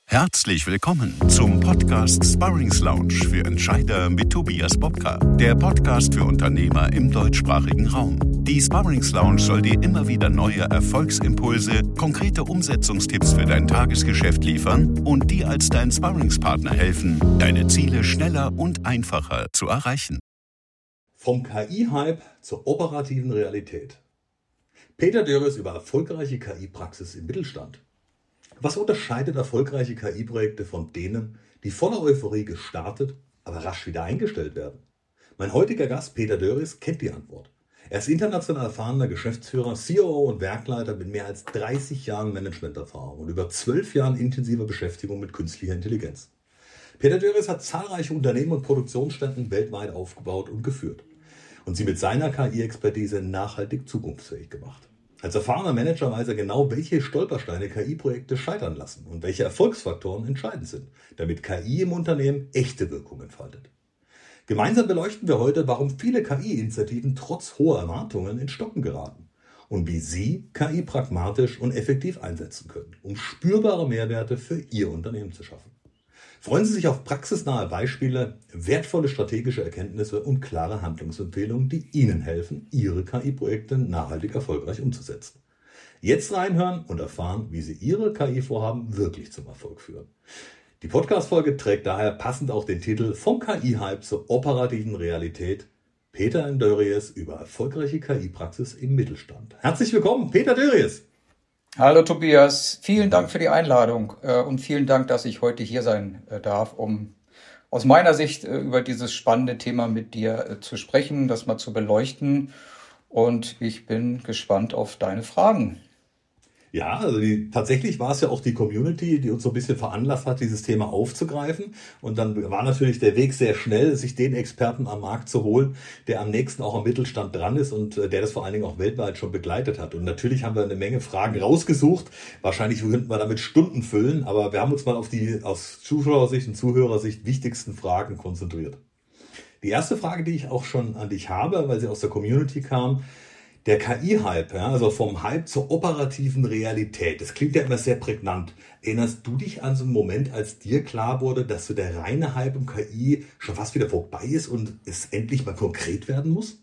Herzlich willkommen zum Podcast Sparrings Lounge für Entscheider mit Tobias Bobka, der Podcast für Unternehmer im deutschsprachigen Raum. Die Sparrings Lounge soll dir immer wieder neue Erfolgsimpulse, konkrete Umsetzungstipps für dein Tagesgeschäft liefern und dir als dein Sparringspartner helfen, deine Ziele schneller und einfacher zu erreichen. Vom KI-Hype zur operativen Realität. Peter Dürres über erfolgreiche KI-Praxis im Mittelstand. Was unterscheidet erfolgreiche KI-Projekte von denen, die voller Euphorie gestartet, aber rasch wieder eingestellt werden? Mein heutiger Gast Peter Dürres kennt die Antwort. Er ist international erfahrener Geschäftsführer, COO und Werkleiter mit mehr als 30 Jahren Managementerfahrung und über 12 Jahren intensiver Beschäftigung mit künstlicher Intelligenz. Peter Dürres hat zahlreiche Unternehmen und Produktionsstätten weltweit aufgebaut und geführt und sie mit seiner KI-Expertise nachhaltig zukunftsfähig gemacht. Als erfahrener Manager weiß er genau, welche Stolpersteine KI-Projekte scheitern lassen und welche Erfolgsfaktoren entscheidend sind, damit KI im Unternehmen echte Wirkung entfaltet. Gemeinsam beleuchten wir heute, warum viele KI-Initiativen trotz hoher Erwartungen in Stocken geraten und wie Sie KI pragmatisch und effektiv einsetzen können, um spürbare Mehrwerte für Ihr Unternehmen zu schaffen. Freuen Sie sich auf praxisnahe Beispiele, wertvolle strategische Erkenntnisse und klare Handlungsempfehlungen, die Ihnen helfen, Ihre KI-Projekte nachhaltig erfolgreich umzusetzen. Jetzt reinhören und erfahren, wie Sie Ihre KI-Vorhaben wirklich zum Erfolg führen. Die Podcast-Folge trägt daher passend auch den Titel Vom KI-Hype zur operativen Realität. Peter Dürres über erfolgreiche KI-Praxis im Mittelstand. Herzlich willkommen, Peter Dürres. Hallo Tobias, vielen Dank für die Einladung und vielen Dank, dass ich heute hier sein darf, um aus meiner Sicht über dieses spannende Thema mit dir zu sprechen, das mal zu beleuchten, und ich bin gespannt auf deine Fragen. Ja, also tatsächlich war es ja auch die Community, die uns so ein bisschen veranlasst hat, dieses Thema aufzugreifen. Und dann war natürlich der Weg sehr schnell, sich den Experten am Markt zu holen, der am nächsten auch am Mittelstand dran ist und der das vor allen Dingen auch weltweit schon begleitet hat. Und natürlich haben wir eine Menge Fragen rausgesucht. Wahrscheinlich könnten wir damit Stunden füllen, aber wir haben uns mal auf die aus Zuschauersicht und Zuhörersicht wichtigsten Fragen konzentriert. Die erste Frage, die ich auch schon an dich habe, weil sie aus der Community kam: Der KI-Hype, ja, also vom Hype zur operativen Realität, das klingt ja immer sehr prägnant. Erinnerst du dich an so einen Moment, als dir klar wurde, dass so der reine Hype um KI schon fast wieder vorbei ist und es endlich mal konkret werden muss?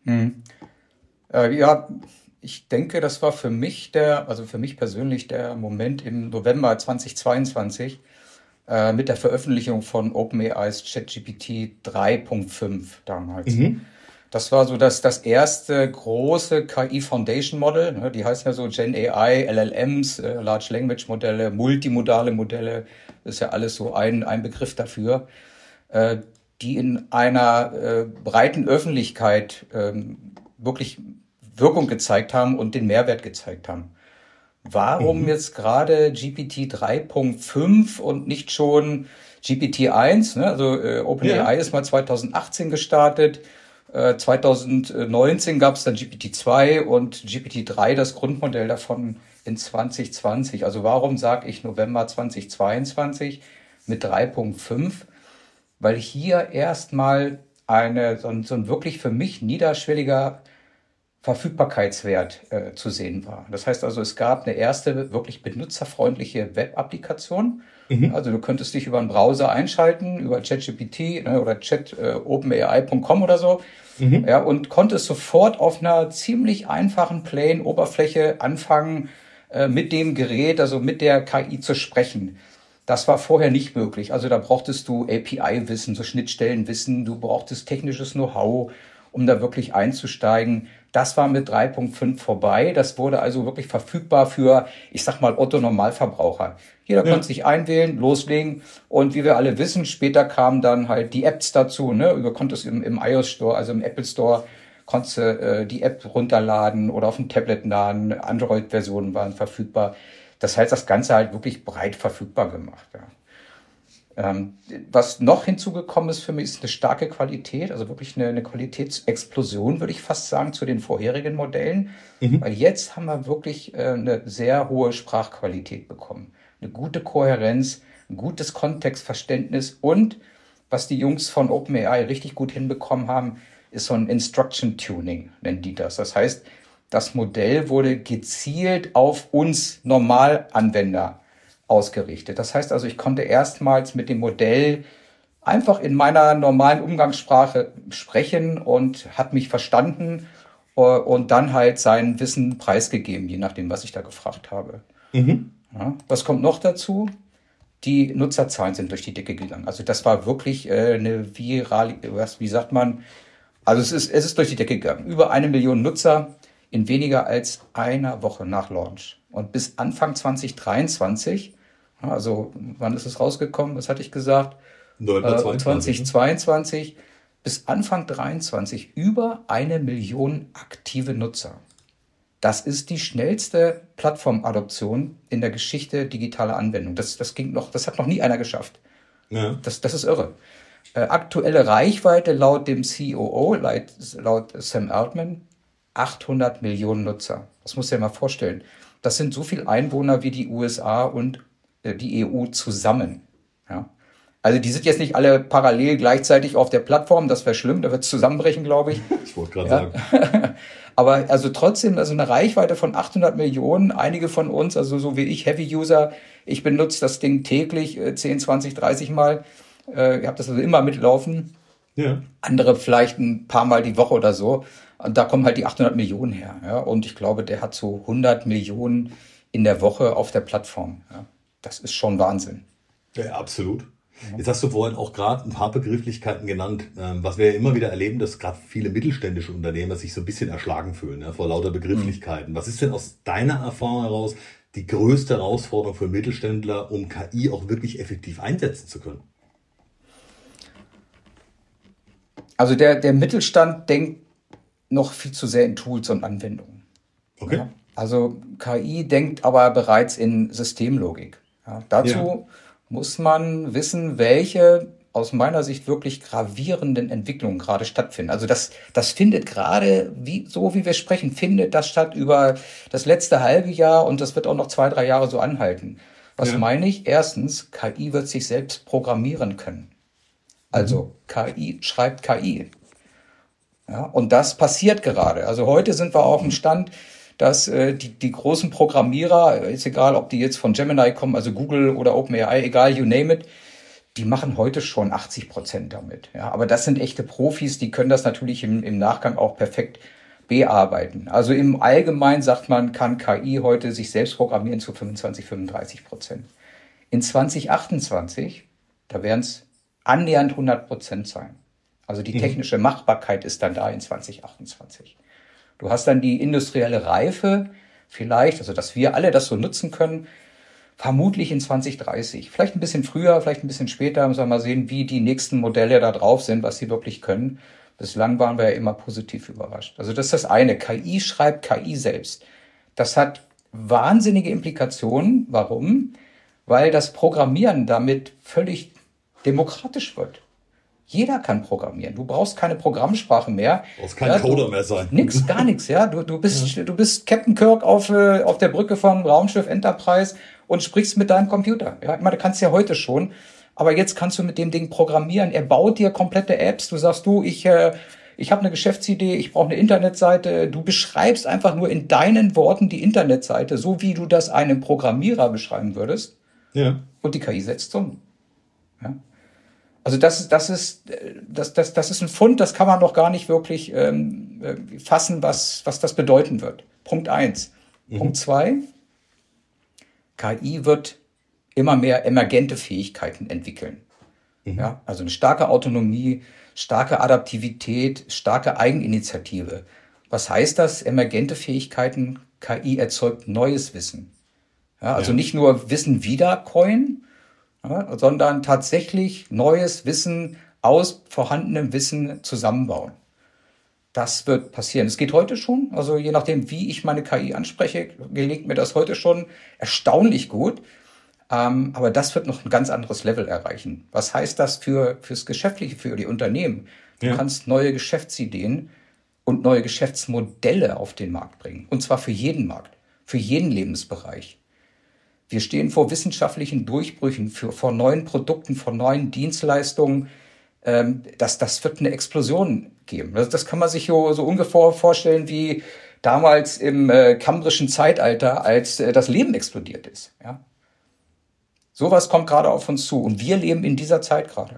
Ja, ich denke, das war für mich persönlich der Moment im November 2022 mit der Veröffentlichung von OpenAI's ChatGPT 3.5 damals. Das war so das erste große KI-Foundation-Modell. Die heißen ja so Gen AI, LLMs, Large Language Modelle, multimodale Modelle. Das ist ja alles so ein Begriff dafür, die in einer breiten Öffentlichkeit wirklich Wirkung gezeigt haben und den Mehrwert gezeigt haben. Warum jetzt gerade GPT 3.5 und nicht schon GPT 1? Also OpenAI ist mal 2018 gestartet. 2019 gab es dann GPT-2 und GPT-3, das Grundmodell davon, in 2020. Also warum sage ich November 2022 mit 3.5? Weil hier erstmal so ein wirklich für mich niederschwelliger Verfügbarkeitswert zu sehen war. Das heißt also, es gab eine erste wirklich benutzerfreundliche Web-Applikation. Also du könntest dich über einen Browser einschalten, über ChatGPT oder openai.com oder so, ja, und konntest sofort auf einer ziemlich einfachen, plain Oberfläche anfangen, mit dem Gerät, also mit der KI zu sprechen. Das war vorher nicht möglich. Also da brauchtest du API-Wissen, so Schnittstellenwissen, du brauchtest technisches Know-how, um da wirklich einzusteigen. Das war mit 3.5 vorbei. Das wurde also wirklich verfügbar für, ich sag mal, Otto-Normalverbraucher. Jeder konnte sich einwählen, loslegen. Und wie wir alle wissen, später kamen dann halt die Apps dazu. Ne? Du konntest im iOS Store, also im Apple Store, konntest die App runterladen oder auf dem Tablet laden. Android-Versionen waren verfügbar. Das heißt, das Ganze halt wirklich breit verfügbar gemacht. Ja. Was noch hinzugekommen ist für mich, ist eine starke Qualität, also wirklich eine Qualitätsexplosion, würde ich fast sagen, zu den vorherigen Modellen. Weil jetzt haben wir wirklich eine sehr hohe Sprachqualität bekommen. Eine gute Kohärenz, ein gutes Kontextverständnis und, was die Jungs von OpenAI richtig gut hinbekommen haben, ist so ein Instruction Tuning, nennen die das. Das heißt, das Modell wurde gezielt auf uns Normalanwender ausgerichtet. Das heißt also, ich konnte erstmals mit dem Modell einfach in meiner normalen Umgangssprache sprechen und hat mich verstanden und dann halt sein Wissen preisgegeben, je nachdem, was ich da gefragt habe. Ja, was kommt noch dazu? Die Nutzerzahlen sind durch die Decke gegangen. Also das war wirklich eine virale, wie sagt man? Also es ist durch die Decke gegangen. Über 1 Million Nutzer in weniger als einer Woche nach Launch. Und bis Anfang 2023, also wann ist es rausgekommen? Was hatte ich gesagt? November 2022 bis Anfang 23 über 1 Million aktive Nutzer. Das ist die schnellste Plattformadoption in der Geschichte digitaler Anwendung. Das hat noch nie einer geschafft. Ja. Das ist irre. Aktuelle Reichweite laut dem COO, laut Sam Altman, 800 Millionen Nutzer. Das musst du dir mal vorstellen. Das sind so viele Einwohner wie die USA und die EU zusammen. Ja. Also die sind jetzt nicht alle parallel gleichzeitig auf der Plattform. Das wäre schlimm, da wird es zusammenbrechen, glaube ich. Ich wollte gerade sagen. Aber also trotzdem, also eine Reichweite von 800 Millionen. Einige von uns, also so wie ich, Heavy-User, ich benutze das Ding täglich 10, 20, 30 Mal. Ich habe das also immer mitlaufen. Ja. Andere vielleicht ein paar Mal die Woche oder so. Und da kommen halt die 800 Millionen her. Ja? Und ich glaube, der hat so 100 Millionen in der Woche auf der Plattform. Ja? Das ist schon Wahnsinn. Ja, absolut. Jetzt hast du vorhin auch gerade ein paar Begrifflichkeiten genannt, was wir ja immer wieder erleben, dass gerade viele mittelständische Unternehmer sich so ein bisschen erschlagen fühlen, ja, vor lauter Begrifflichkeiten. Was ist denn aus deiner Erfahrung heraus die größte Herausforderung für Mittelständler, um KI auch wirklich effektiv einsetzen zu können? Also der Mittelstand denkt noch viel zu sehr in Tools und Anwendungen. Okay. Ja? Also KI denkt aber bereits in Systemlogik. Ja? Dazu muss man wissen, welche aus meiner Sicht wirklich gravierenden Entwicklungen gerade stattfinden. Also das findet gerade, so wie wir sprechen, findet das statt über das letzte halbe Jahr und das wird auch noch 2, 3 Jahre so anhalten. Was meine ich? Erstens, KI wird sich selbst programmieren können. Also KI schreibt KI. Ja, und das passiert gerade. Also heute sind wir auf dem Stand, dass die großen Programmierer, ist egal, ob die jetzt von Gemini kommen, also Google oder OpenAI, egal, you name it, die machen heute schon 80% damit. Ja, aber das sind echte Profis, die können das natürlich im Nachgang auch perfekt bearbeiten. Also im Allgemeinen sagt man, kann KI heute sich selbst programmieren zu 25, 35%. In 2028, da werden es annähernd 100% sein. Also die technische Machbarkeit ist dann da in 2028. Du hast dann die industrielle Reife vielleicht, also dass wir alle das so nutzen können, vermutlich in 2030. Vielleicht ein bisschen früher, vielleicht ein bisschen später, müssen wir mal sehen, wie die nächsten Modelle da drauf sind, was sie wirklich können. Bislang waren wir ja immer positiv überrascht. Also das ist das eine. KI schreibt KI selbst. Das hat wahnsinnige Implikationen. Warum? Weil das Programmieren damit völlig demokratisch wird. Jeder kann programmieren. Du brauchst keine Programmsprache mehr. Du brauchst kein Coder mehr sein. Gar nichts. Ja, du bist Captain Kirk auf der Brücke vom Raumschiff Enterprise und sprichst mit deinem Computer. Ja, ich meine, du kannst ja heute schon, aber jetzt kannst du mit dem Ding programmieren. Er baut dir komplette Apps. Du sagst, ich habe eine Geschäftsidee, ich brauche eine Internetseite. Du beschreibst einfach nur in deinen Worten die Internetseite, so wie du das einem Programmierer beschreiben würdest. Ja. Und die KI setzt um. Ja. Also das ist ein Fund, das kann man noch gar nicht wirklich fassen, was das bedeuten wird. Punkt 1. Punkt 2. KI wird immer mehr emergente Fähigkeiten entwickeln. Ja, also eine starke Autonomie, starke Adaptivität, starke Eigeninitiative. Was heißt das? Emergente Fähigkeiten, KI erzeugt neues Wissen. Ja, also nicht nur Wissen wiedercoin, sondern tatsächlich neues Wissen aus vorhandenem Wissen zusammenbauen. Das wird passieren. Es geht heute schon, also je nachdem, wie ich meine KI anspreche, gelingt mir das heute schon erstaunlich gut. Aber das wird noch ein ganz anderes Level erreichen. Was heißt das fürs Geschäftliche, für die Unternehmen? Du kannst neue Geschäftsideen und neue Geschäftsmodelle auf den Markt bringen. Und zwar für jeden Markt, für jeden Lebensbereich. Wir stehen vor wissenschaftlichen Durchbrüchen, vor neuen Produkten, vor neuen Dienstleistungen. Das wird eine Explosion geben. Das kann man sich so ungefähr vorstellen wie damals im kambrischen Zeitalter, als das Leben explodiert ist. Ja? Sowas kommt gerade auf uns zu und wir leben in dieser Zeit gerade.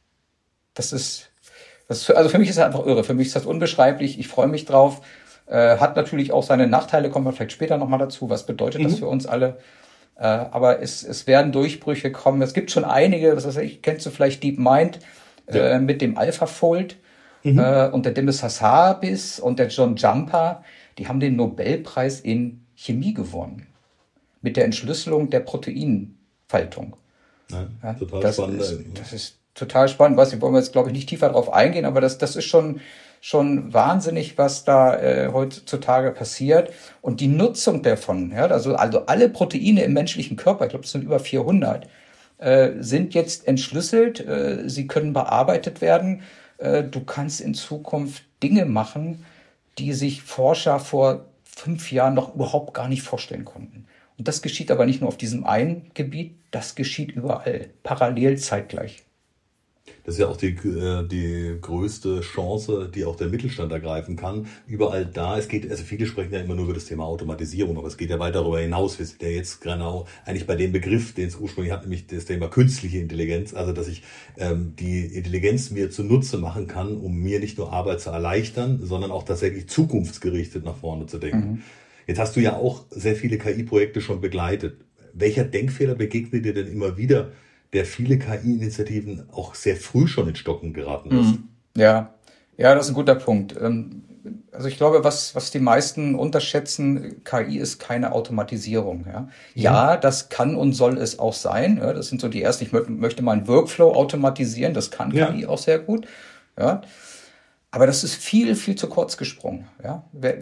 Also für mich ist das einfach irre, für mich ist das unbeschreiblich, ich freue mich drauf. Hat natürlich auch seine Nachteile, kommen wir vielleicht später nochmal dazu, was bedeutet das für uns alle. Aber es werden Durchbrüche kommen. Es gibt schon einige, was weiß ich, kennst du vielleicht DeepMind mit dem AlphaFold und der Demis Hassabis und der John Jumper, die haben den Nobelpreis in Chemie gewonnen. Mit der Entschlüsselung der Proteinfaltung. Ja, total spannend. Das ist total spannend. Wollen wir jetzt, glaube ich, nicht tiefer drauf eingehen, aber das ist schon wahnsinnig, was da heutzutage passiert. Und die Nutzung davon, ja, also alle Proteine im menschlichen Körper, ich glaube, es sind über 400, sind jetzt entschlüsselt. Sie können bearbeitet werden. Du kannst in Zukunft Dinge machen, die sich Forscher vor 5 Jahren noch überhaupt gar nicht vorstellen konnten. Und das geschieht aber nicht nur auf diesem einen Gebiet, das geschieht überall, parallel, zeitgleich. Das ist ja auch die größte Chance, die auch der Mittelstand ergreifen kann. Überall da, also viele sprechen ja immer nur über das Thema Automatisierung, aber es geht ja weit darüber hinaus. Wir sind ja jetzt genau eigentlich bei dem Begriff, den es ursprünglich hat, nämlich das Thema künstliche Intelligenz. Also, dass ich die Intelligenz mir zunutze machen kann, um mir nicht nur Arbeit zu erleichtern, sondern auch tatsächlich zukunftsgerichtet nach vorne zu denken. Jetzt hast du ja auch sehr viele KI-Projekte schon begleitet. Welcher Denkfehler begegnet dir denn immer wieder, der viele KI-Initiativen auch sehr früh schon in Stocken geraten lässt? Ja, das ist ein guter Punkt. Also ich glaube, was die meisten unterschätzen, KI ist keine Automatisierung. Ja, das kann und soll es auch sein. Ja, das sind so die ersten, ich möchte mal einen Workflow automatisieren, das kann KI auch sehr gut. Ja. Aber das ist viel, viel zu kurz gesprungen. Ja.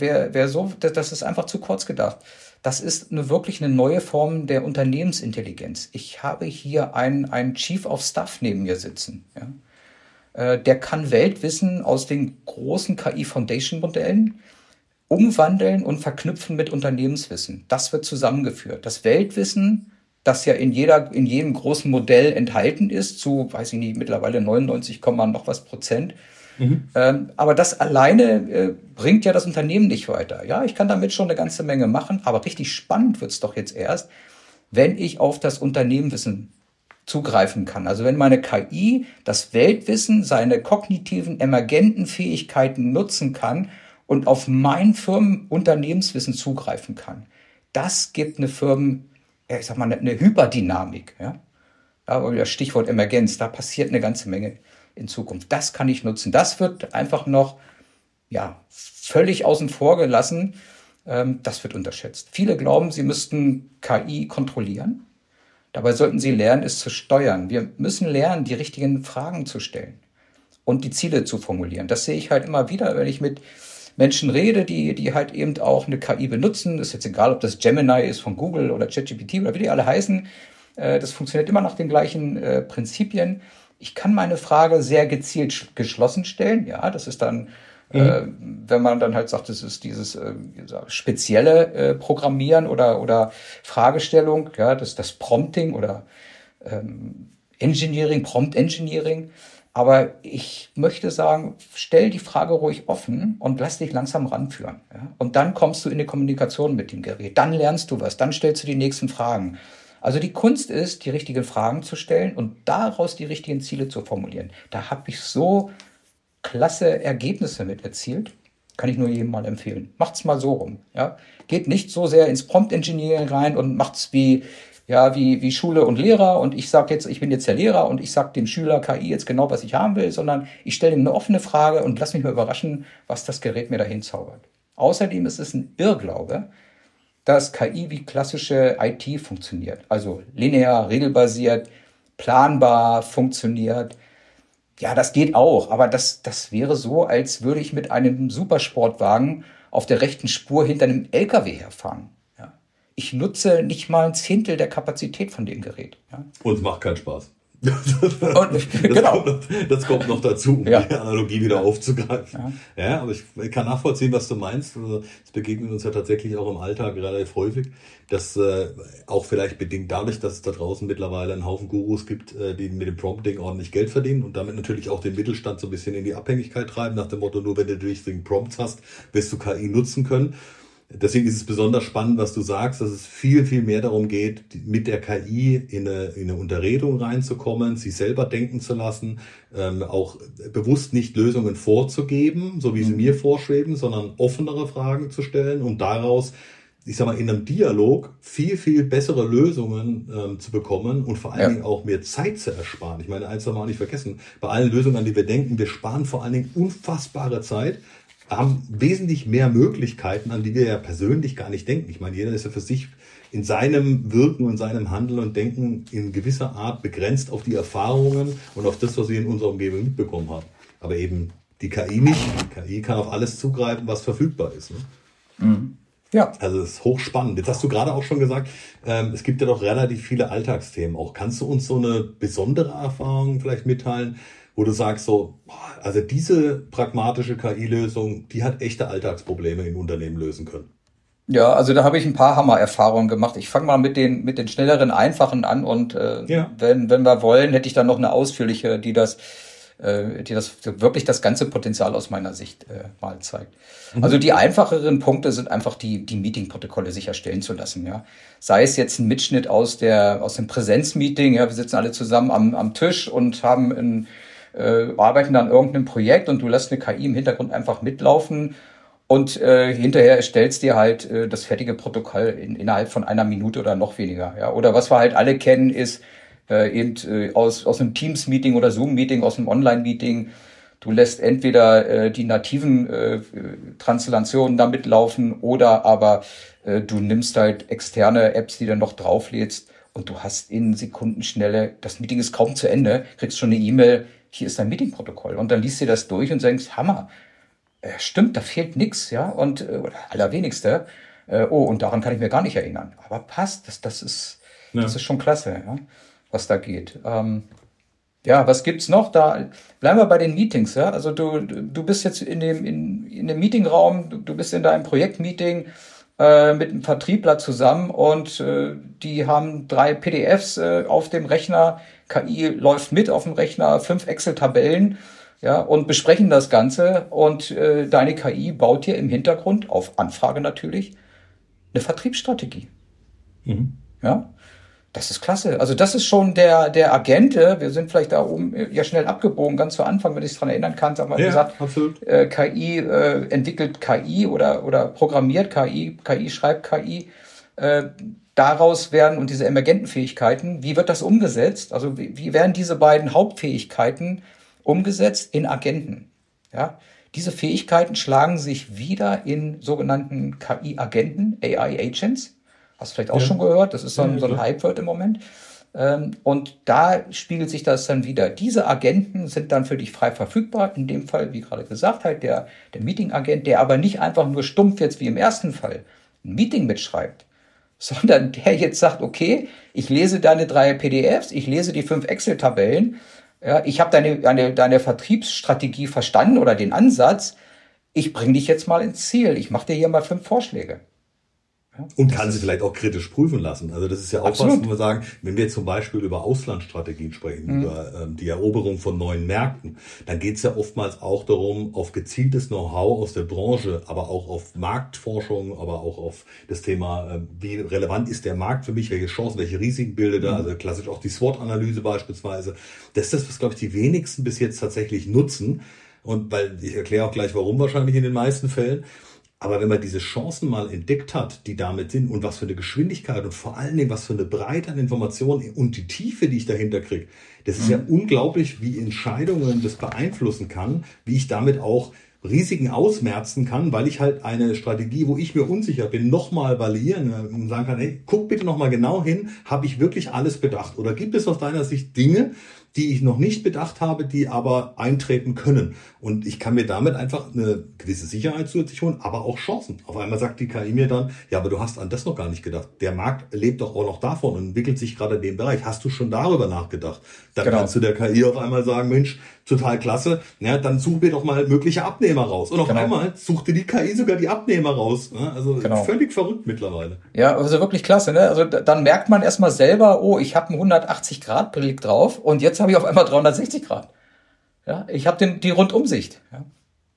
Das ist einfach zu kurz gedacht. Das ist wirklich eine neue Form der Unternehmensintelligenz. Ich habe hier einen Chief of Staff neben mir sitzen. Ja. Der kann Weltwissen aus den großen KI-Foundation-Modellen umwandeln und verknüpfen mit Unternehmenswissen. Das wird zusammengeführt. Das Weltwissen, das ja in jedem großen Modell enthalten ist, zu, weiß ich nicht, mittlerweile 99, noch was Prozent. Aber das alleine bringt ja das Unternehmen nicht weiter. Ja, ich kann damit schon eine ganze Menge machen, aber richtig spannend wird's doch jetzt erst, wenn ich auf das Unternehmenswissen zugreifen kann. Also wenn meine KI das Weltwissen, seine kognitiven, emergenten Fähigkeiten nutzen kann und auf mein Firmenunternehmenswissen zugreifen kann. Das gibt eine eine Hyperdynamik. Ja? Aber das Stichwort Emergenz, da passiert eine ganze Menge in Zukunft. Das kann ich nutzen. Das wird einfach noch völlig außen vor gelassen. Das wird unterschätzt. Viele glauben, sie müssten KI kontrollieren. Dabei sollten sie lernen, es zu steuern. Wir müssen lernen, die richtigen Fragen zu stellen und die Ziele zu formulieren. Das sehe ich halt immer wieder, wenn ich mit Menschen rede, die halt eben auch eine KI benutzen. Ist jetzt egal, ob das Gemini ist von Google oder ChatGPT oder wie die alle heißen. Das funktioniert immer nach den gleichen Prinzipien. Ich kann meine Frage sehr gezielt geschlossen stellen. Ja, das ist dann, wenn man dann halt sagt, das ist dieses spezielle Programmieren oder Fragestellung, ja, das Prompting oder Engineering, Prompt Engineering. Aber ich möchte sagen, stell die Frage ruhig offen und lass dich langsam ranführen. Ja? Und dann kommst du in die Kommunikation mit dem Gerät. Dann lernst du was, dann stellst du die nächsten Fragen. Also die Kunst ist, die richtigen Fragen zu stellen und daraus die richtigen Ziele zu formulieren. Da habe ich so klasse Ergebnisse mit erzielt. Kann ich nur jedem mal empfehlen. Macht's mal so rum. Ja? Geht nicht so sehr ins Prompt Engineering rein und macht's wie Schule und Lehrer und ich sage jetzt, ich bin jetzt der Lehrer und ich sage dem Schüler KI jetzt genau, was ich haben will, sondern ich stelle ihm eine offene Frage und lass mich mal überraschen, was das Gerät mir dahin zaubert. Außerdem ist es ein Irrglaube, dass KI wie klassische IT funktioniert. Also linear, regelbasiert, planbar funktioniert. Ja, das geht auch, aber das wäre so, als würde ich mit einem Supersportwagen auf der rechten Spur hinter einem LKW herfahren. Ja. Ich nutze nicht mal ein Zehntel der Kapazität von dem Gerät. Ja. Und es macht keinen Spaß. Genau. Das kommt noch dazu, um die Analogie wieder aufzugreifen. Ja, aber ich kann nachvollziehen, was du meinst. Es begegnet uns ja tatsächlich auch im Alltag relativ häufig, dass auch vielleicht bedingt dadurch, dass es da draußen mittlerweile einen Haufen Gurus gibt, die mit dem Prompting ordentlich Geld verdienen und damit natürlich auch den Mittelstand so ein bisschen in die Abhängigkeit treiben, nach dem Motto, nur wenn du die richtigen Prompts hast, wirst du KI nutzen können. Deswegen ist es besonders spannend, was du sagst, dass es viel, viel mehr darum geht, mit der KI in eine Unterredung reinzukommen, sie selber denken zu lassen, auch bewusst nicht Lösungen vorzugeben, so wie sie mir vorschweben, sondern offenere Fragen zu stellen und daraus, ich sag mal, in einem Dialog viel, viel bessere Lösungen zu bekommen und vor allen Dingen auch mehr Zeit zu ersparen. Ich meine, eins soll man auch nicht vergessen, bei allen Lösungen, an die wir denken, wir sparen vor allen Dingen unfassbare Zeit, haben wesentlich mehr Möglichkeiten, an die wir ja persönlich gar nicht denken. Ich meine, jeder ist ja für sich in seinem Wirken und seinem Handeln und Denken in gewisser Art begrenzt auf die Erfahrungen und auf das, was wir in unserer Umgebung mitbekommen haben. Aber eben die KI nicht. Die KI kann auf alles zugreifen, was verfügbar ist. Ne? Mhm. Ja. Also es ist hochspannend. Jetzt hast du gerade auch schon gesagt, es gibt ja doch relativ viele Alltagsthemen auch. Kannst du uns so eine besondere Erfahrung vielleicht mitteilen, wo du sagst so, also diese pragmatische KI-Lösung, die hat echte Alltagsprobleme in Unternehmen lösen können? Ja, also da habe ich ein paar Hammer-Erfahrungen gemacht. Ich fange mal mit den schnelleren, einfachen an und wenn wir wollen, hätte ich dann noch eine ausführliche, die das wirklich das ganze Potenzial aus meiner Sicht mal zeigt. Also die einfacheren Punkte sind einfach die Meeting-Protokolle sicherstellen zu lassen. Ja, sei es jetzt ein Mitschnitt aus dem Präsenzmeeting. Ja, wir sitzen alle zusammen am Tisch und arbeiten an irgendeinem Projekt und du lässt eine KI im Hintergrund einfach mitlaufen und hinterher erstellst dir halt das fertige Protokoll innerhalb von einer Minute oder noch weniger. Ja, oder was wir halt alle kennen ist aus einem Teams-Meeting oder Zoom-Meeting, aus einem Online-Meeting. Du lässt entweder die nativen Translationen da mitlaufen oder aber du nimmst halt externe Apps, die dann noch drauflädst und du hast in Sekundenschnelle, das Meeting ist kaum zu Ende, kriegst schon eine E-Mail, hier ist dein Meeting-Protokoll. Und dann liest du das durch und denkst, Hammer, stimmt, da fehlt nichts, ja, und oder allerwenigste, und daran kann ich mir gar nicht erinnern. Aber passt, das ist schon klasse, ja, was da geht. Was gibt's noch? Da bleiben wir bei den Meetings, ja. Also du bist jetzt in dem Meetingraum, du bist in deinem Projektmeeting mit einem Vertriebler zusammen und die haben 3 PDFs auf dem Rechner, KI läuft mit auf dem Rechner, 5 Excel-Tabellen, ja, und besprechen das Ganze und deine KI baut dir im Hintergrund, auf Anfrage natürlich, eine Vertriebsstrategie. Mhm. Ja, das ist klasse. Also das ist schon der Agent. Wir sind vielleicht da oben ja schnell abgebogen, ganz zu Anfang, wenn ich es daran erinnern kann, haben wir gesagt, absolut. KI entwickelt KI oder programmiert KI schreibt KI. Daraus werden und diese emergenten Fähigkeiten, wie wird das umgesetzt? Also wie werden diese beiden Hauptfähigkeiten umgesetzt in Agenten? Ja, diese Fähigkeiten schlagen sich wieder in sogenannten KI-Agenten, AI-Agents. Hast du vielleicht auch schon gehört, das ist so ein Hype-Word im Moment. Und da spiegelt sich das dann wieder. Diese Agenten sind dann für dich frei verfügbar. In dem Fall, wie gerade gesagt, halt der Meeting-Agent, der aber nicht einfach nur stumpf jetzt wie im ersten Fall ein Meeting mitschreibt, sondern der jetzt sagt, okay, ich lese deine 3 PDFs, ich lese die 5 Excel-Tabellen, ja, ich habe deine Vertriebsstrategie verstanden oder den Ansatz, ich bringe dich jetzt mal ins Ziel, ich mache dir hier mal 5 Vorschläge. Ja, und kann sie vielleicht auch kritisch prüfen lassen. Also das ist ja auch absolut. Was, wo wir sagen, wenn wir zum Beispiel über Auslandsstrategien sprechen, über die Eroberung von neuen Märkten, dann geht es ja oftmals auch darum, auf gezieltes Know-how aus der Branche, aber auch auf Marktforschung, aber auch auf das Thema, wie relevant ist der Markt für mich, welche Chancen, welche Risiken bildet er, also klassisch auch die SWOT-Analyse beispielsweise. Das ist das, was, glaube ich, die wenigsten bis jetzt tatsächlich nutzen. Und weil ich erkläre auch gleich, warum wahrscheinlich in den meisten Fällen. Aber wenn man diese Chancen mal entdeckt hat, die damit sind und was für eine Geschwindigkeit und vor allen Dingen was für eine Breite an Informationen und die Tiefe, die ich dahinter kriege, das ist ja unglaublich, wie Entscheidungen das beeinflussen kann, wie ich damit auch Risiken ausmerzen kann, weil ich halt eine Strategie, wo ich mir unsicher bin, nochmal validieren und sagen kann, hey, guck bitte nochmal genau hin, habe ich wirklich alles bedacht? Oder gibt es aus deiner Sicht Dinge, die ich noch nicht bedacht habe, die aber eintreten können? Und ich kann mir damit einfach eine gewisse Sicherheit zusätzlich holen, aber auch Chancen. Auf einmal sagt die KI mir dann, ja, aber du hast an das noch gar nicht gedacht. Der Markt lebt doch auch noch davon und entwickelt sich gerade in dem Bereich. Hast du schon darüber nachgedacht? Dann kannst du der KI auf einmal sagen, Mensch, total klasse, ja, dann such mir doch mal mögliche Abnehmer raus. Und auf einmal suchte die KI sogar die Abnehmer raus. Ja, also völlig verrückt mittlerweile. Ja, also wirklich klasse, ne? Also dann merkt man erstmal selber, oh, ich habe einen 180-Grad-Blick drauf und jetzt habe ich auf einmal 360 Grad. Ja, ich habe die Rundumsicht. Ja.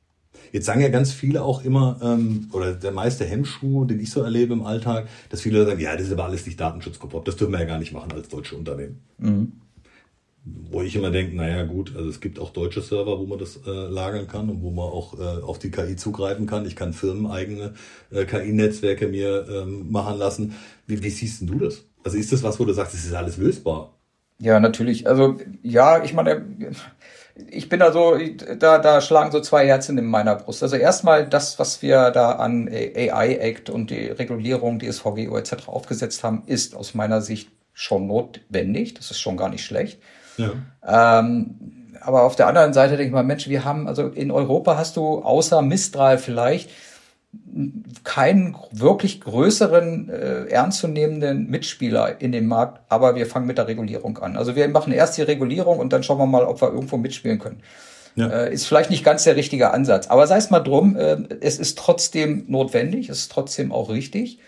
Jetzt sagen ja ganz viele auch immer, oder der meiste Hemmschuh, den ich so erlebe im Alltag, dass viele sagen, ja, das ist aber alles nicht datenschutzkonform, das dürfen wir ja gar nicht machen als deutsche Unternehmen. Mhm. Wo ich immer denke, naja gut, also es gibt auch deutsche Server, wo man das lagern kann und wo man auch auf die KI zugreifen kann. Ich kann firmeneigene KI-Netzwerke mir machen lassen. Wie siehst denn du das? Also ist das was, wo du sagst, das ist alles lösbar? Ja, natürlich. Also ja, ich meine, ich bin da schlagen so zwei Herzen in meiner Brust. Also erstmal das, was wir da an AI-Act und die Regulierung, DSVGO etc. aufgesetzt haben, ist aus meiner Sicht schon notwendig. Das ist schon gar nicht schlecht. Ja. Aber auf der anderen Seite denke ich mal, Mensch, wir haben, also in Europa hast du außer Mistral vielleicht keinen wirklich größeren, ernstzunehmenden Mitspieler in dem Markt, aber wir fangen mit der Regulierung an. Also wir machen erst die Regulierung und dann schauen wir mal, ob wir irgendwo mitspielen können. Ja. Ist vielleicht nicht ganz der richtige Ansatz, aber sei es mal drum, es ist trotzdem notwendig, es ist trotzdem auch richtig.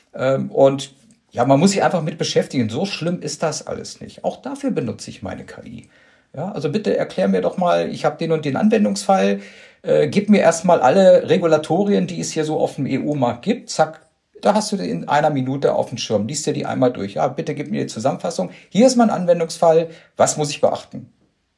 Und ja, man muss sich einfach mit beschäftigen. So schlimm ist das alles nicht. Auch dafür benutze ich meine KI. Ja, also bitte erklär mir doch mal, ich habe den und den Anwendungsfall. Gib mir erstmal alle Regulatorien, die es hier so auf dem EU-Markt gibt. Zack, da hast du die in einer Minute auf dem Schirm. Liest dir die einmal durch. Ja, bitte gib mir die Zusammenfassung. Hier ist mein Anwendungsfall. Was muss ich beachten?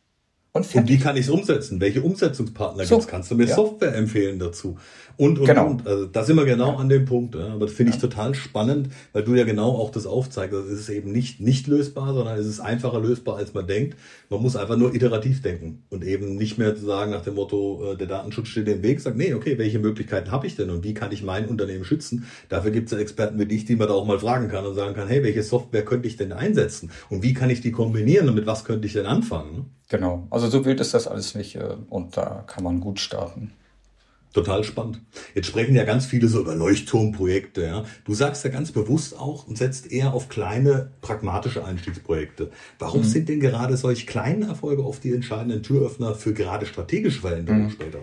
Und wie kann ich es umsetzen? Welche Umsetzungspartner gibt's? Kannst du mir Software empfehlen dazu? Und. Also da sind wir genau an dem Punkt. Ja. Aber das finde ich total spannend, weil du ja genau auch das aufzeigst. Also es ist eben nicht lösbar, sondern es ist einfacher lösbar, als man denkt. Man muss einfach nur iterativ denken und eben nicht mehr zu sagen nach dem Motto, der Datenschutz steht im Weg. Sagt, nee, okay, welche Möglichkeiten habe ich denn und wie kann ich mein Unternehmen schützen? Dafür gibt es ja Experten wie dich, die man da auch mal fragen kann und sagen kann, hey, welche Software könnte ich denn einsetzen? Und wie kann ich die kombinieren und mit was könnte ich denn anfangen? Genau, also so wild ist das alles nicht und da kann man gut starten. Total spannend. Jetzt sprechen ja ganz viele so über Leuchtturmprojekte. Ja. Du sagst ja ganz bewusst auch und setzt eher auf kleine, pragmatische Einstiegsprojekte. Warum sind denn gerade solch kleine Erfolge oft die entscheidenden Türöffner für gerade strategische Veränderungen später?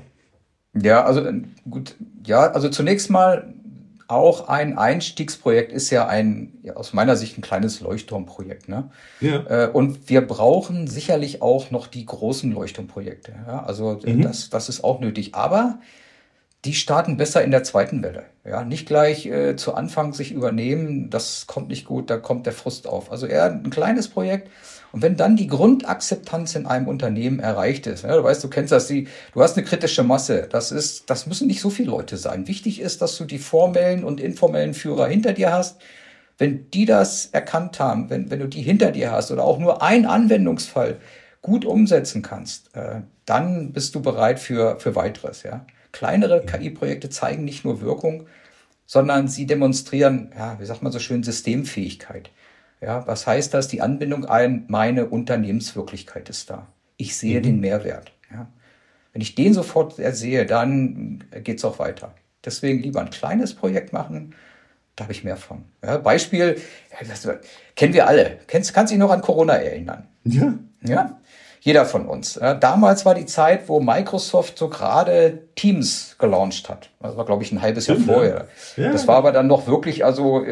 Ja, also gut. Ja, also zunächst mal auch ein Einstiegsprojekt ist ja aus meiner Sicht ein kleines Leuchtturmprojekt. Ne? Ja. Und wir brauchen sicherlich auch noch die großen Leuchtturmprojekte. Ja? Also das ist auch nötig. Aber die starten besser in der zweiten Welle. Ja, nicht gleich zu Anfang sich übernehmen, das kommt nicht gut, da kommt der Frust auf. Also eher ein kleines Projekt. Und wenn dann die Grundakzeptanz in einem Unternehmen erreicht ist, ja, du weißt, du kennst das, du hast eine kritische Masse. Das müssen nicht so viele Leute sein. Wichtig ist, dass du die formellen und informellen Führer hinter dir hast. Wenn die das erkannt haben, wenn du die hinter dir hast oder auch nur einen Anwendungsfall gut umsetzen kannst, dann bist du bereit für weiteres, ja. Kleinere KI-Projekte zeigen nicht nur Wirkung, sondern sie demonstrieren, ja, wie sagt man so schön, Systemfähigkeit. Ja, was heißt das? Die Anbindung an meine Unternehmenswirklichkeit ist da. Ich sehe den Mehrwert. Ja. Wenn ich den sofort sehe, dann geht's auch weiter. Deswegen lieber ein kleines Projekt machen, da habe ich mehr von. Ja, Beispiel, das kennen wir alle. Kannst dich noch an Corona erinnern? Ja. Ja. Jeder von uns. Damals war die Zeit, wo Microsoft so gerade Teams gelauncht hat. Das war, glaube ich, ein halbes Jahr vorher. Ja. Das war aber dann noch wirklich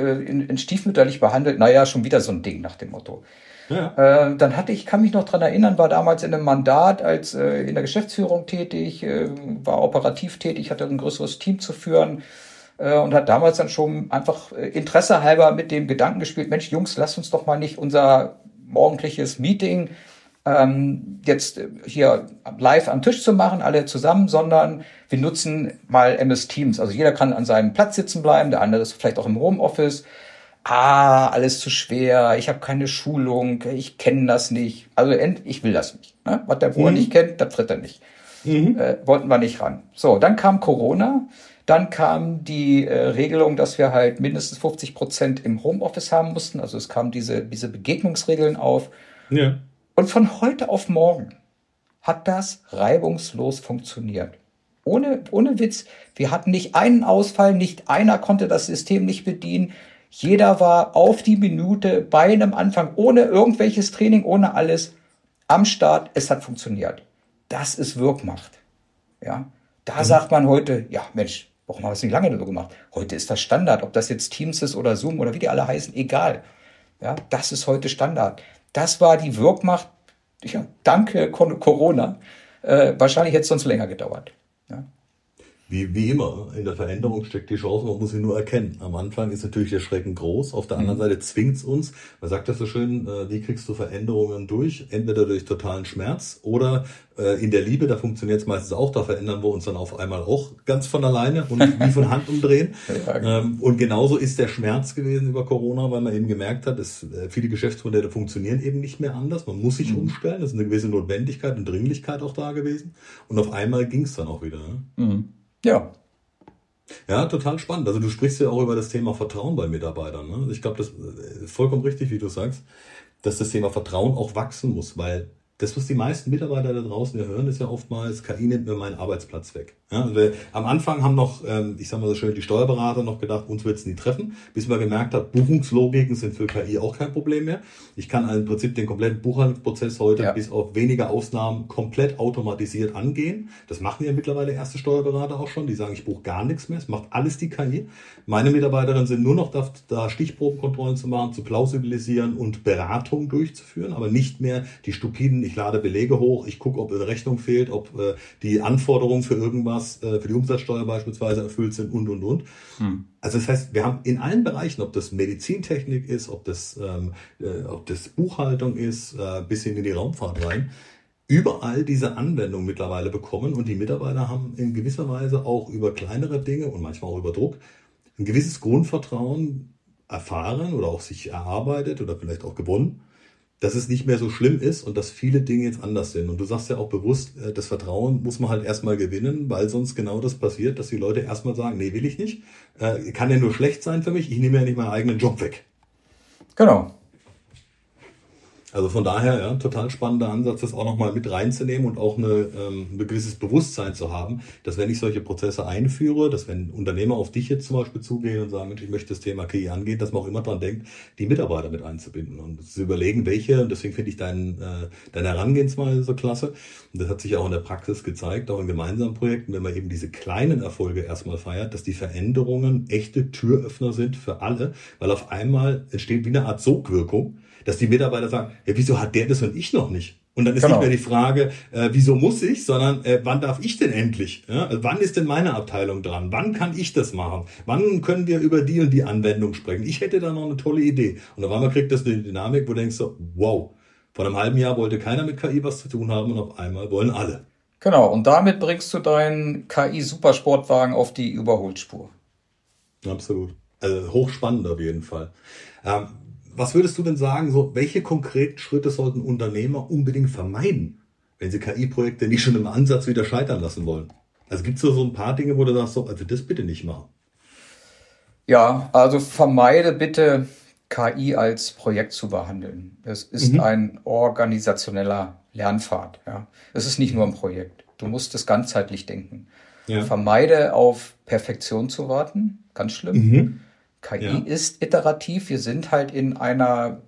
in stiefmütterlich behandelt. Naja, schon wieder so ein Ding nach dem Motto. Ja. Dann kann mich noch dran erinnern, war damals in einem Mandat als in der Geschäftsführung tätig, war operativ tätig, hatte ein größeres Team zu führen und hat damals dann schon einfach Interesse halber mit dem Gedanken gespielt, Mensch, Jungs, lasst uns doch mal nicht unser morgendliches Meeting jetzt hier live am Tisch zu machen, alle zusammen, sondern wir nutzen mal MS Teams. Also jeder kann an seinem Platz sitzen bleiben, der andere ist vielleicht auch im Homeoffice. Alles zu schwer, ich habe keine Schulung, ich kenne das nicht. Also ich will das nicht. Ne? Was der Bruder nicht kennt, das tritt er nicht. Wollten wir nicht ran. So, dann kam Corona. Dann kam die Regelung, dass wir halt mindestens 50% im Homeoffice haben mussten. Also es kamen diese Begegnungsregeln auf. Ja. Und von heute auf morgen hat das reibungslos funktioniert. Ohne Witz. Wir hatten nicht einen Ausfall, nicht einer konnte das System nicht bedienen. Jeder war auf die Minute bei einem Anfang, ohne irgendwelches Training, ohne alles, am Start. Es hat funktioniert. Das ist Wirkmacht. Ja, da sagt man heute, ja Mensch, warum haben wir es nicht lange so gemacht? Heute ist das Standard, ob das jetzt Teams ist oder Zoom oder wie die alle heißen, egal. Ja, das ist heute Standard. Das war die Wirkmacht, ja, danke Corona. Wahrscheinlich hätte es sonst länger gedauert. Ja. Wie immer, in der Veränderung steckt die Chance, man muss sie nur erkennen. Am Anfang ist natürlich der Schrecken groß, auf der anderen Seite zwingt es uns, man sagt das so schön, wie kriegst du Veränderungen durch? Entweder durch totalen Schmerz oder in der Liebe, da funktioniert es meistens auch, da verändern wir uns dann auf einmal auch ganz von alleine und wie von Hand umdrehen. Und genauso ist der Schmerz gewesen über Corona, weil man eben gemerkt hat, dass viele Geschäftsmodelle funktionieren eben nicht mehr anders, man muss sich umstellen, das ist eine gewisse Notwendigkeit und Dringlichkeit auch da gewesen und auf einmal ging es dann auch wieder. Ne? Ja. Ja, total spannend. Also du sprichst ja auch über das Thema Vertrauen bei Mitarbeitern. Ne? Also ich glaube, das ist vollkommen richtig, wie du sagst, dass das Thema Vertrauen auch wachsen muss, weil das, was die meisten Mitarbeiter da draußen hören, ist ja oftmals, KI nimmt mir meinen Arbeitsplatz weg. Ja, also am Anfang haben noch, ich sag mal so schön, die Steuerberater noch gedacht, uns wird's nie treffen, bis man gemerkt hat, Buchungslogiken sind für KI auch kein Problem mehr. Ich kann im Prinzip den kompletten Buchhaltungsprozess heute bis auf wenige Ausnahmen komplett automatisiert angehen. Das machen ja mittlerweile erste Steuerberater auch schon, die sagen, ich buche gar nichts mehr, es macht alles die KI. Meine Mitarbeiterinnen sind nur noch da Stichprobenkontrollen zu machen, zu plausibilisieren und Beratung durchzuführen, aber nicht mehr die stupiden, ich lade Belege hoch, ich gucke, ob eine Rechnung fehlt, ob die Anforderungen für irgendwas, für die Umsatzsteuer beispielsweise erfüllt sind und. Also das heißt, wir haben in allen Bereichen, ob das Medizintechnik ist, ob das Buchhaltung ist, bis hin in die Raumfahrt rein, überall diese Anwendung mittlerweile bekommen und die Mitarbeiter haben in gewisser Weise auch über kleinere Dinge und manchmal auch über Druck ein gewisses Grundvertrauen erfahren oder auch sich erarbeitet oder vielleicht auch gewonnen, dass es nicht mehr so schlimm ist und dass viele Dinge jetzt anders sind. Und du sagst ja auch bewusst, das Vertrauen muss man halt erstmal gewinnen, weil sonst genau das passiert, dass die Leute erstmal sagen, nee, will ich nicht, kann ja nur schlecht sein für mich, ich nehme ja nicht meinen eigenen Job weg. Genau. Also von daher, ja, total spannender Ansatz, das auch nochmal mit reinzunehmen und auch ein gewisses Bewusstsein zu haben, dass wenn ich solche Prozesse einführe, dass wenn Unternehmer auf dich jetzt zum Beispiel zugehen und sagen, ich möchte das Thema KI angehen, dass man auch immer dran denkt, die Mitarbeiter mit einzubinden und zu überlegen, welche, und deswegen finde ich deine Herangehensweise so klasse. Und das hat sich auch in der Praxis gezeigt, auch in gemeinsamen Projekten, wenn man eben diese kleinen Erfolge erstmal feiert, dass die Veränderungen echte Türöffner sind für alle, weil auf einmal entsteht wie eine Art Sogwirkung, dass die Mitarbeiter sagen, ja, wieso hat der das und ich noch nicht? Und dann ist nicht mehr die Frage, wieso muss ich, sondern wann darf ich denn endlich? Ja? Also, wann ist denn meine Abteilung dran? Wann kann ich das machen? Wann können wir über die und die Anwendung sprechen? Ich hätte da noch eine tolle Idee. Und auf einmal kriegt das eine Dynamik, wo du denkst so, wow, vor einem halben Jahr wollte keiner mit KI was zu tun haben und auf einmal wollen alle. Genau, und damit bringst du deinen KI-Supersportwagen auf die Überholspur. Absolut. Also hochspannend auf jeden Fall. Was würdest du denn sagen, so welche konkreten Schritte sollten Unternehmer unbedingt vermeiden, wenn sie KI-Projekte nicht schon im Ansatz wieder scheitern lassen wollen? Also gibt es so ein paar Dinge, wo du sagst, so, also das bitte nicht machen? Ja, also vermeide bitte KI als Projekt zu behandeln. Es ist ein organisationeller Lernpfad. Ja. Es ist nicht nur ein Projekt. Du musst es ganzheitlich denken. Ja. Vermeide auf Perfektion zu warten. Ganz schlimm. KI ist iterativ. Wir sind halt in einem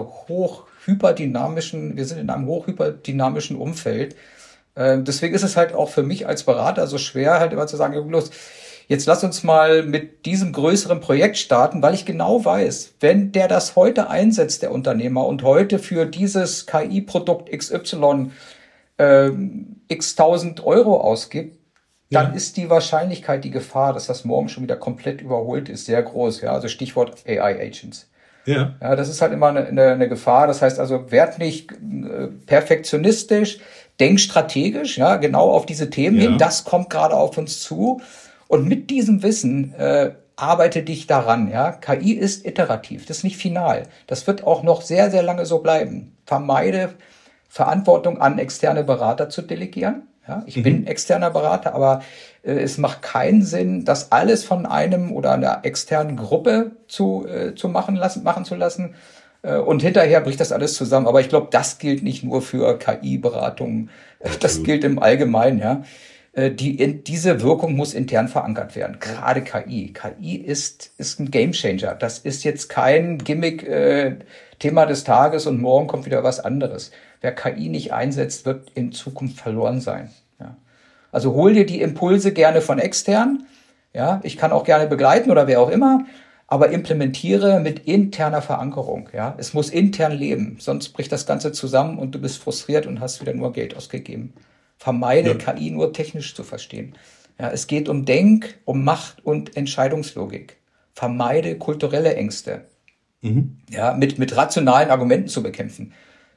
hochhyperdynamischen Umfeld. Deswegen ist es halt auch für mich als Berater so schwer, halt immer zu sagen, los, jetzt lass uns mal mit diesem größeren Projekt starten, weil ich genau weiß, wenn der das heute einsetzt, der Unternehmer, und heute für dieses KI-Produkt XY x 1000 Euro ausgibt, dann ist die Wahrscheinlichkeit, die Gefahr, dass das morgen schon wieder komplett überholt ist, sehr groß. Ja, also Stichwort AI-Agents. Ja, das ist halt immer eine Gefahr. Das heißt also, werd nicht perfektionistisch, denk strategisch, ja, genau auf diese Themen hin. Das kommt gerade auf uns zu. Und mit diesem Wissen arbeite dich daran. Ja, KI ist iterativ, das ist nicht final. Das wird auch noch sehr, sehr lange so bleiben. Vermeide Verantwortung an externe Berater zu delegieren. Ja, ich bin externer Berater, aber es macht keinen Sinn, das alles von einem oder einer externen Gruppe machen zu lassen. Und hinterher bricht das alles zusammen. Aber ich glaube, das gilt nicht nur für KI-Beratungen. Das gilt im Allgemeinen, ja. Diese Wirkung muss intern verankert werden. Gerade KI. KI ist ein Gamechanger. Das ist jetzt kein Gimmick, Thema des Tages und morgen kommt wieder was anderes. Wer KI nicht einsetzt, wird in Zukunft verloren sein. Ja. Also hol dir die Impulse gerne von extern. Ja, ich kann auch gerne begleiten oder wer auch immer. Aber implementiere mit interner Verankerung. Ja, es muss intern leben. Sonst bricht das Ganze zusammen und du bist frustriert und hast wieder nur Geld ausgegeben. Vermeide KI nur technisch zu verstehen. Ja, es geht um um Macht und Entscheidungslogik. Vermeide kulturelle Ängste. Ja, mit rationalen Argumenten zu bekämpfen.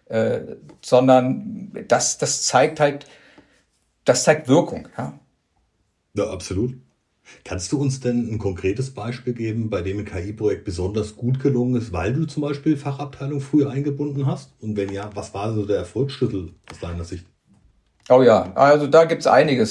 Sondern das zeigt Wirkung. Ja? Ja, absolut. Kannst du uns denn ein konkretes Beispiel geben, bei dem ein KI-Projekt besonders gut gelungen ist, weil du zum Beispiel Fachabteilung früher eingebunden hast? Und wenn ja, was war so der Erfolgsschlüssel aus deiner Sicht? Oh ja, also da gibt's einiges.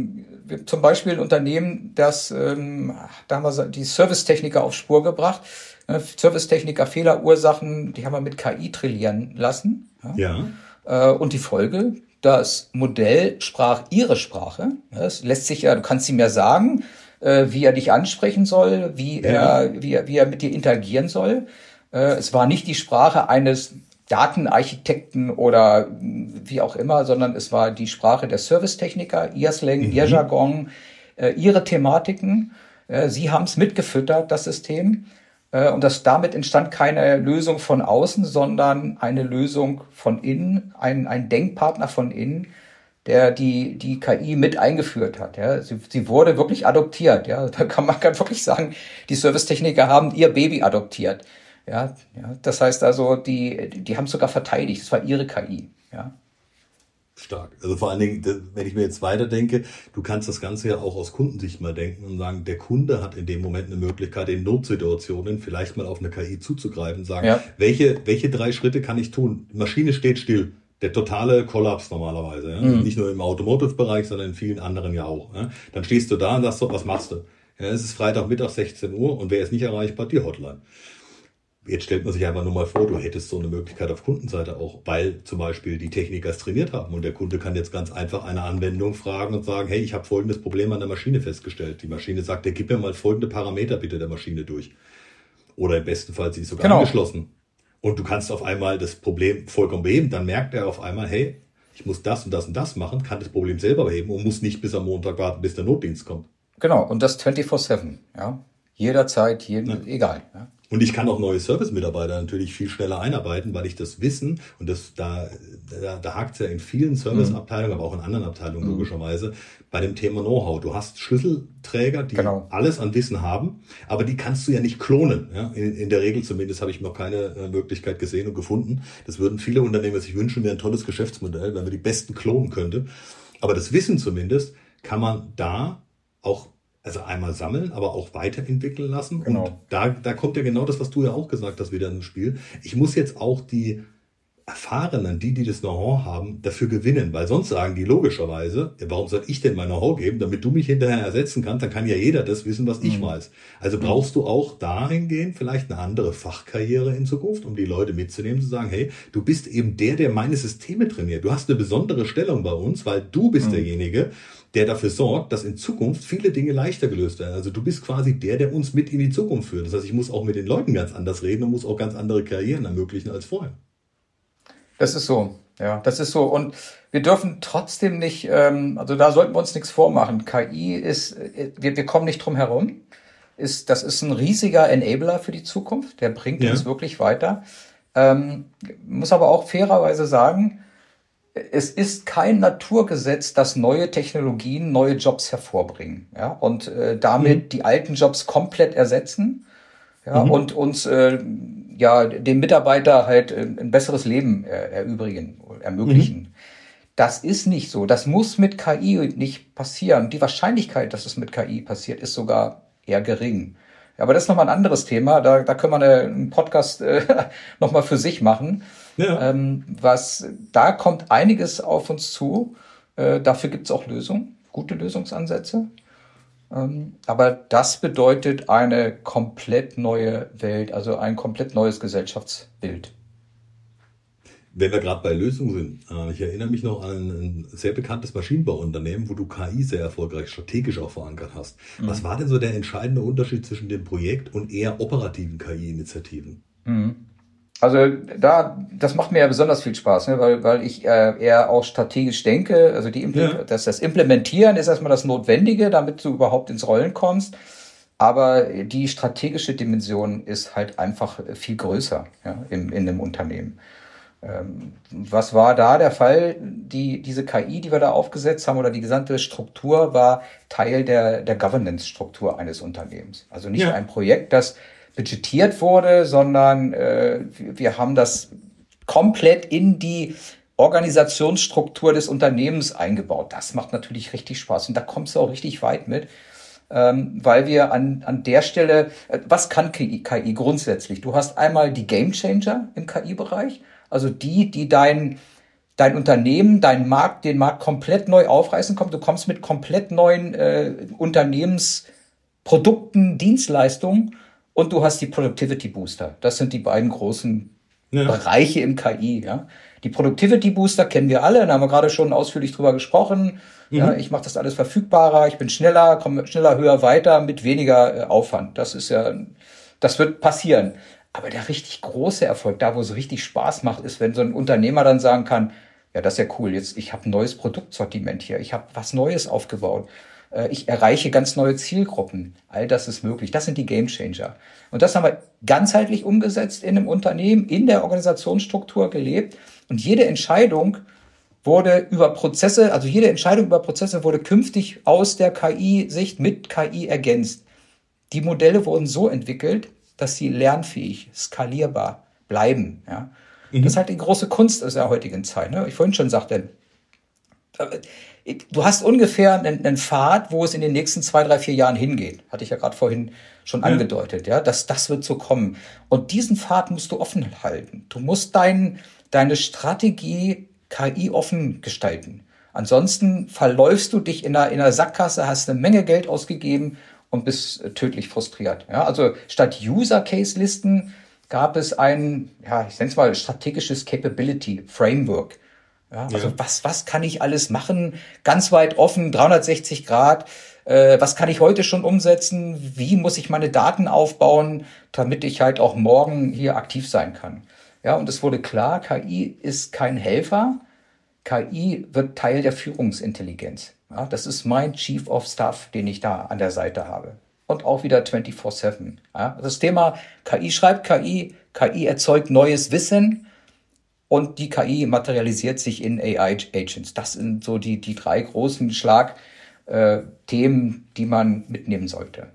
Zum Beispiel ein Unternehmen, da haben wir die Servicetechniker auf Spur gebracht. Servicetechniker, Fehlerursachen, die haben wir mit KI trillieren lassen. Ja. Und die Folge, das Modell sprach ihre Sprache. Es lässt sich du kannst ihm ja sagen, wie er dich ansprechen soll, wie er mit dir interagieren soll. Es war nicht die Sprache eines Datenarchitekten oder wie auch immer, sondern es war die Sprache der Servicetechniker, ihr Slang, ihr Jargon, ihre Thematiken. Sie haben es mitgefüttert, das System. Und damit entstand keine Lösung von außen, sondern eine Lösung von innen, ein Denkpartner von innen, der die KI mit eingeführt hat. Ja. Sie wurde wirklich adoptiert. Ja. Da kann man wirklich sagen, die Servicetechniker haben ihr Baby adoptiert. Ja. Das heißt also, die haben es sogar verteidigt. Es war ihre KI. Ja. Stark. Also vor allen Dingen, wenn ich mir jetzt weiterdenke, du kannst das Ganze ja auch aus Kundensicht mal denken und sagen, der Kunde hat in dem Moment eine Möglichkeit, in Notsituationen vielleicht mal auf eine KI zuzugreifen, sagen, welche 3 Schritte kann ich tun? Die Maschine steht still. Der totale Kollaps normalerweise. Ja? Nicht nur im Automotive-Bereich, sondern in vielen anderen ja auch. Ja? Dann stehst du da und sagst so, was machst du? Ja, es ist Freitagmittag 16 Uhr und wer ist nicht erreichbar? Die Hotline. Jetzt stellt man sich einfach nur mal vor, du hättest so eine Möglichkeit auf Kundenseite auch, weil zum Beispiel die Techniker es trainiert haben und der Kunde kann jetzt ganz einfach eine Anwendung fragen und sagen, hey, ich habe folgendes Problem an der Maschine festgestellt. Die Maschine sagt, gib mir mal folgende Parameter bitte der Maschine durch. Oder im besten Fall, sie ist sogar angeschlossen. Und du kannst auf einmal das Problem vollkommen beheben. Dann merkt er auf einmal, hey, ich muss das und das und das machen, kann das Problem selber beheben und muss nicht bis am Montag warten, bis der Notdienst kommt. Genau, und das 24/7, ja. Jederzeit, egal. Ja. Und ich kann auch neue Service-Mitarbeiter natürlich viel schneller einarbeiten, weil ich das Wissen, und da hakt es ja in vielen Serviceabteilungen, aber auch in anderen Abteilungen logischerweise, bei dem Thema Know-how. Du hast Schlüsselträger, die alles an Wissen haben, aber die kannst du ja nicht klonen. Ja? In der Regel zumindest habe ich noch keine Möglichkeit gesehen und gefunden. Das würden viele Unternehmen sich wünschen, wäre ein tolles Geschäftsmodell, wenn man die Besten klonen könnte. Aber das Wissen zumindest kann man da auch einmal sammeln, aber auch weiterentwickeln lassen. Genau. Und da kommt ja genau das, was du ja auch gesagt hast, wieder ins Spiel. Ich muss jetzt auch die Erfahrenen, die das Know-how haben, dafür gewinnen, weil sonst sagen die logischerweise, warum soll ich denn mein Know-how geben, damit du mich hinterher ersetzen kannst, dann kann ja jeder das wissen, was ich weiß. Also brauchst du auch dahingehend vielleicht eine andere Fachkarriere in Zukunft, um die Leute mitzunehmen, zu sagen, hey, du bist eben der meine Systeme trainiert. Du hast eine besondere Stellung bei uns, weil du bist derjenige, der dafür sorgt, dass in Zukunft viele Dinge leichter gelöst werden. Also du bist quasi der uns mit in die Zukunft führt. Das heißt, ich muss auch mit den Leuten ganz anders reden und muss auch ganz andere Karrieren ermöglichen als vorher. Das ist so, ja, das ist so. Und wir dürfen trotzdem nicht, also da sollten wir uns nichts vormachen. KI ist, wir kommen nicht drum herum. Das ist ein riesiger Enabler für die Zukunft. Der bringt uns wirklich weiter. Muss aber auch fairerweise sagen, es ist kein Naturgesetz, dass neue Technologien neue Jobs hervorbringen, ja, und damit die alten Jobs komplett ersetzen, ja, und uns dem Mitarbeiter halt ein besseres Leben ermöglichen. Das ist nicht so. Das muss mit KI nicht passieren. Die Wahrscheinlichkeit, dass es mit KI passiert, ist sogar eher gering. Ja, aber das ist nochmal ein anderes Thema. Da können wir einen Podcast nochmal für sich machen. Ja. Da kommt einiges auf uns zu. Dafür gibt es auch Lösungen, gute Lösungsansätze. Aber das bedeutet eine komplett neue Welt, also ein komplett neues Gesellschaftsbild. Wenn wir gerade bei Lösungen sind, ich erinnere mich noch an ein sehr bekanntes Maschinenbauunternehmen, wo du KI sehr erfolgreich strategisch auch verankert hast. Was war denn so der entscheidende Unterschied zwischen dem Projekt und eher operativen KI-Initiativen? Also das macht mir ja besonders viel Spaß, ne? weil ich eher auch strategisch denke. Also das Implementieren ist erstmal das Notwendige, damit du überhaupt ins Rollen kommst. Aber die strategische Dimension ist halt einfach viel größer, ja, in einem Unternehmen. Was war da der Fall? Diese KI, die wir da aufgesetzt haben, oder die gesamte Struktur war Teil der Governance-Struktur eines Unternehmens. Also nicht ein Projekt, das budgetiert wurde, sondern wir haben das komplett in die Organisationsstruktur des Unternehmens eingebaut. Das macht natürlich richtig Spaß und da kommst du auch richtig weit mit, weil wir an der Stelle, was kann KI grundsätzlich? Du hast einmal die Game Changer im KI-Bereich, also die dein Unternehmen, den Markt komplett neu aufreißen kommt. Du kommst mit komplett neuen Unternehmensprodukten, Dienstleistungen und du hast die Productivity Booster. Das sind die beiden großen Bereiche im KI. Ja. Die Productivity Booster kennen wir alle, da haben wir gerade schon ausführlich drüber gesprochen. Ja, ich mache das alles verfügbarer, ich bin schneller, komme schneller, höher, weiter mit weniger Aufwand. Das wird passieren. Aber der richtig große Erfolg, da wo es richtig Spaß macht, ist, wenn so ein Unternehmer dann sagen kann, ja, das ist ja cool, jetzt ich habe ein neues Produktsortiment hier, ich habe was Neues aufgebaut, ich erreiche ganz neue Zielgruppen. All das ist möglich. Das sind die Game Changer. Und das haben wir ganzheitlich umgesetzt in einem Unternehmen, in der Organisationsstruktur gelebt. Und jede Entscheidung über Prozesse wurde künftig aus der KI-Sicht mit KI ergänzt. Die Modelle wurden so entwickelt, dass sie lernfähig, skalierbar bleiben. Ja. Das ist halt die große Kunst aus der heutigen Zeit. Ne? Ich vorhin schon sagte, du hast ungefähr einen Pfad, wo es in den nächsten 2, 3, 4 Jahren hingeht. Hatte ich ja gerade vorhin schon angedeutet. Ja, das wird so kommen. Und diesen Pfad musst du offen halten. Du musst deine Strategie KI offen gestalten. Ansonsten verläufst du dich in einer Sackgasse, hast eine Menge Geld ausgegeben und bist tödlich frustriert. Ja, also statt User-Case-Listen gab es ein, ich nenne es mal strategisches Capability Framework. Ja, also was kann ich alles machen? Ganz weit offen, 360 Grad. Was kann ich heute schon umsetzen? Wie muss ich meine Daten aufbauen, damit ich halt auch morgen hier aktiv sein kann? Ja, und es wurde klar, KI ist kein Helfer. KI wird Teil der Führungsintelligenz. Ja, das ist mein Chief of Staff, den ich da an der Seite habe. Und auch wieder 24/7. Ja, das Thema KI schreibt KI, KI erzeugt neues Wissen und die KI materialisiert sich in AI-Agents. Das sind so die 3 großen Schlagthemen, die man mitnehmen sollte.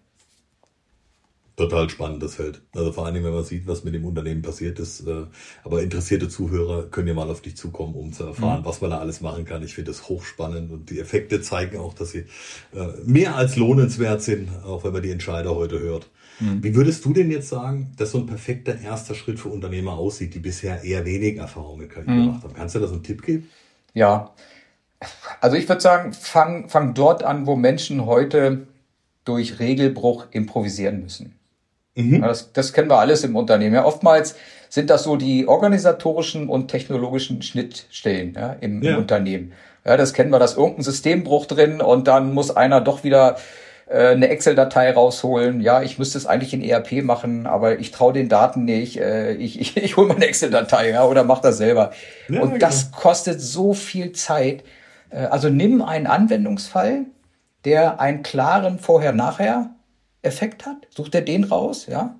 Total spannendes Feld. Also vor allem, wenn man sieht, was mit dem Unternehmen passiert ist. Aber interessierte Zuhörer können ja mal auf dich zukommen, um zu erfahren, was man da alles machen kann. Ich finde das hochspannend und die Effekte zeigen auch, dass sie mehr als lohnenswert sind, auch wenn man die Entscheider heute hört. Wie würdest du denn jetzt sagen, dass so ein perfekter erster Schritt für Unternehmer aussieht, die bisher eher wenig Erfahrung mit KI gemacht haben? Kannst du da so einen Tipp geben? Ja, also ich würde sagen, fang dort an, wo Menschen heute durch Regelbruch improvisieren müssen. Ja, das kennen wir alles im Unternehmen. Ja, oftmals sind das so die organisatorischen und technologischen Schnittstellen im Unternehmen. Ja, das kennen wir, da ist irgendein Systembruch drin und dann muss einer doch wieder eine Excel-Datei rausholen. Ja, ich müsste es eigentlich in ERP machen, aber ich traue den Daten nicht. Ich hole meine Excel-Datei oder mache das selber. Ja, und das kostet so viel Zeit. Also nimm einen Anwendungsfall, der einen klaren Vorher-Nachher-Effekt hat. Such dir den raus, ja.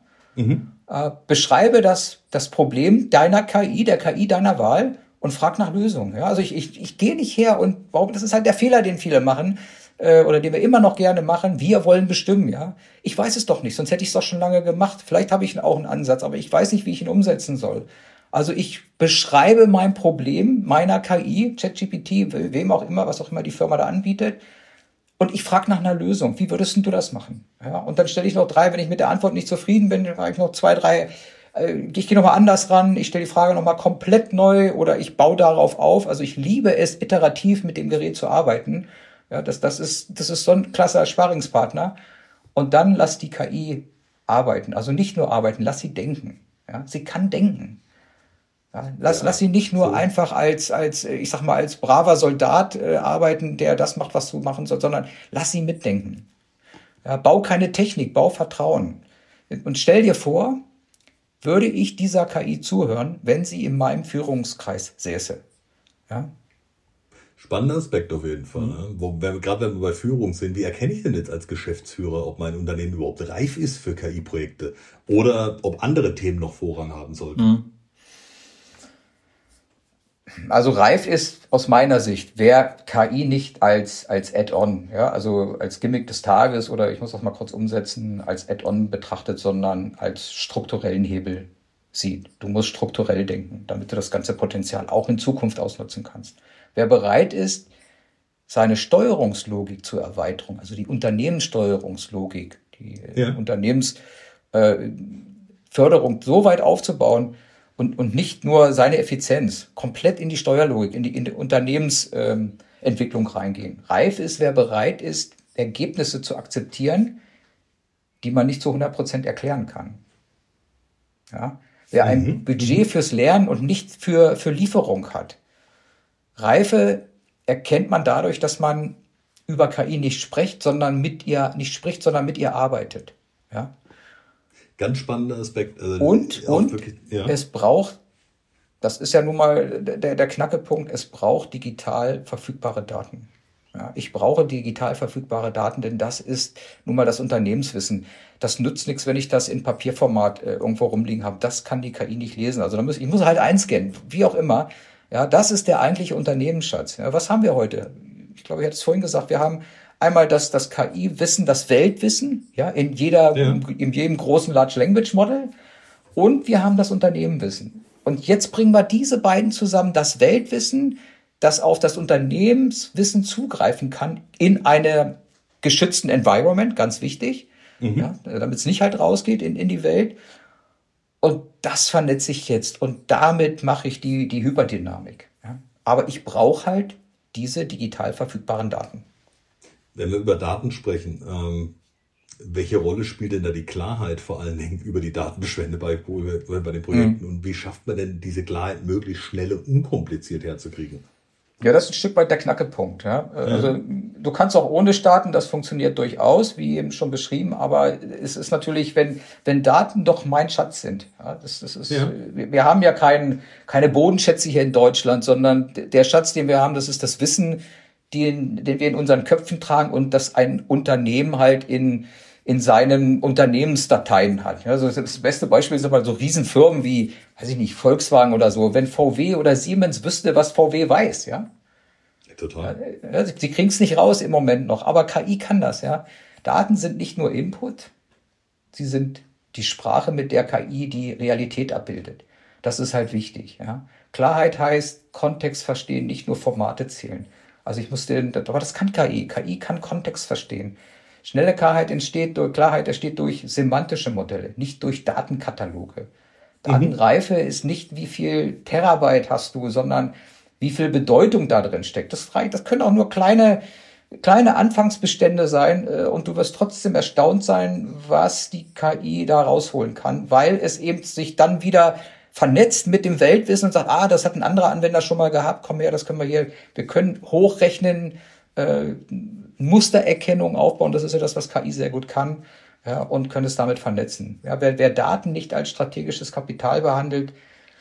Beschreibe das Problem deiner KI, der KI deiner Wahl und frag nach Lösungen. Ja? Also ich gehe nicht her und das ist halt der Fehler, den viele machen oder den wir immer noch gerne machen. Wir wollen bestimmen, ja. Ich weiß es doch nicht, sonst hätte ich es doch schon lange gemacht. Vielleicht habe ich auch einen Ansatz, aber ich weiß nicht, wie ich ihn umsetzen soll. Also ich beschreibe mein Problem meiner KI, ChatGPT, wem auch immer, was auch immer die Firma da anbietet. Und ich frage nach einer Lösung. Wie würdest du das machen? Ja, und dann stelle ich noch 3, wenn ich mit der Antwort nicht zufrieden bin, dann frage ich noch 2, 3, ich gehe nochmal anders ran, ich stelle die Frage nochmal komplett neu oder ich baue darauf auf. Also ich liebe es, iterativ mit dem Gerät zu arbeiten. Ja, das ist so ein klasse Sparringspartner. Und dann lass die KI arbeiten. Also nicht nur arbeiten, lass sie denken. Ja, sie kann denken. Ja, lass sie nicht nur einfach als braver Soldat arbeiten, der das macht, was du machen sollst, sondern lass sie mitdenken. Ja, bau keine Technik, bau Vertrauen. Und stell dir vor, würde ich dieser KI zuhören, wenn sie in meinem Führungskreis säße. Ja? Spannender Aspekt auf jeden Fall. Ne? Gerade wenn wir bei Führung sind, wie erkenne ich denn jetzt als Geschäftsführer, ob mein Unternehmen überhaupt reif ist für KI-Projekte oder ob andere Themen noch Vorrang haben sollten? Also reif ist aus meiner Sicht, wer KI nicht als Add-on, ja, also als Gimmick des Tages oder ich muss das mal kurz umsetzen, als Add-on betrachtet, sondern als strukturellen Hebel sieht. Du musst strukturell denken, damit du das ganze Potenzial auch in Zukunft ausnutzen kannst. Wer bereit ist, seine Steuerungslogik zur Erweiterung, also die Unternehmenssteuerungslogik, die Unternehmensförderung so weit aufzubauen, und nicht nur seine Effizienz, komplett in die Steuerlogik, in die Unternehmensentwicklung reingehen. Reif ist, wer bereit ist, Ergebnisse zu akzeptieren, die man nicht zu 100% erklären kann. Ja? Wer ein Budget fürs Lernen und nicht für Lieferung hat. Reife erkennt man dadurch, dass man über KI nicht spricht, sondern mit ihr arbeitet. Ja? Ganz spannender Aspekt. Und es braucht, das ist ja nun mal der Knackepunkt, es braucht digital verfügbare Daten. Ja, ich brauche digital verfügbare Daten, denn das ist nun mal das Unternehmenswissen. Das nützt nichts, wenn ich das in Papierformat irgendwo rumliegen habe. Das kann die KI nicht lesen. Also ich muss halt einscannen, wie auch immer. Ja, das ist der eigentliche Unternehmensschatz. Ja, was haben wir heute? Ich glaube, ich hatte es vorhin gesagt, wir haben einmal das KI-Wissen, das Weltwissen, ja, in jedem großen Large Language Model. Und wir haben das Unternehmenwissen. Und jetzt bringen wir diese beiden zusammen, das Weltwissen, das auf das Unternehmenswissen zugreifen kann, in einem geschützten Environment, ganz wichtig, ja, damit es nicht halt rausgeht in die Welt. Und das vernetze ich jetzt. Und damit mache ich die Hyperdynamik. Ja. Aber ich brauche halt diese digital verfügbaren Daten. Wenn wir über Daten sprechen, welche Rolle spielt denn da die Klarheit vor allen Dingen über die Datenbestände bei den Projekten? Und wie schafft man denn diese Klarheit möglichst schnell und unkompliziert herzukriegen? Ja, das ist ein Stück weit der Knackepunkt. Ja. Also du kannst auch ohne starten, das funktioniert durchaus, wie eben schon beschrieben, aber es ist natürlich, wenn Daten doch mein Schatz sind. Ja, das ist, wir haben ja keine Bodenschätze hier in Deutschland, sondern der Schatz, den wir haben, das ist das Wissen, den wir in unseren Köpfen tragen und das ein Unternehmen halt in seinen Unternehmensdateien hat. Ja, also das beste Beispiel ist aber so Riesenfirmen wie, weiß ich nicht, Volkswagen oder so. Wenn VW oder Siemens wüsste, was VW weiß, ja. Total. Ja, sie kriegen es nicht raus im Moment noch, aber KI kann das, ja. Daten sind nicht nur Input, sie sind die Sprache, mit der KI die Realität abbildet. Das ist halt wichtig, ja. Klarheit heißt Kontext verstehen, nicht nur Formate zählen. Also aber das kann KI. KI kann Kontext verstehen. Schnelle Klarheit entsteht durch semantische Modelle, nicht durch Datenkataloge. Datenreife ist nicht, wie viel Terabyte hast du, sondern wie viel Bedeutung da drin steckt. Das können auch nur kleine Anfangsbestände sein und du wirst trotzdem erstaunt sein, was die KI da rausholen kann, weil es eben sich dann wieder vernetzt mit dem Weltwissen und sagt, das hat ein anderer Anwender schon mal gehabt, komm her, das können wir hier, wir können hochrechnen, Mustererkennung aufbauen, das ist ja das, was KI sehr gut kann, ja, und können es damit vernetzen. Ja, wer Daten nicht als strategisches Kapital behandelt,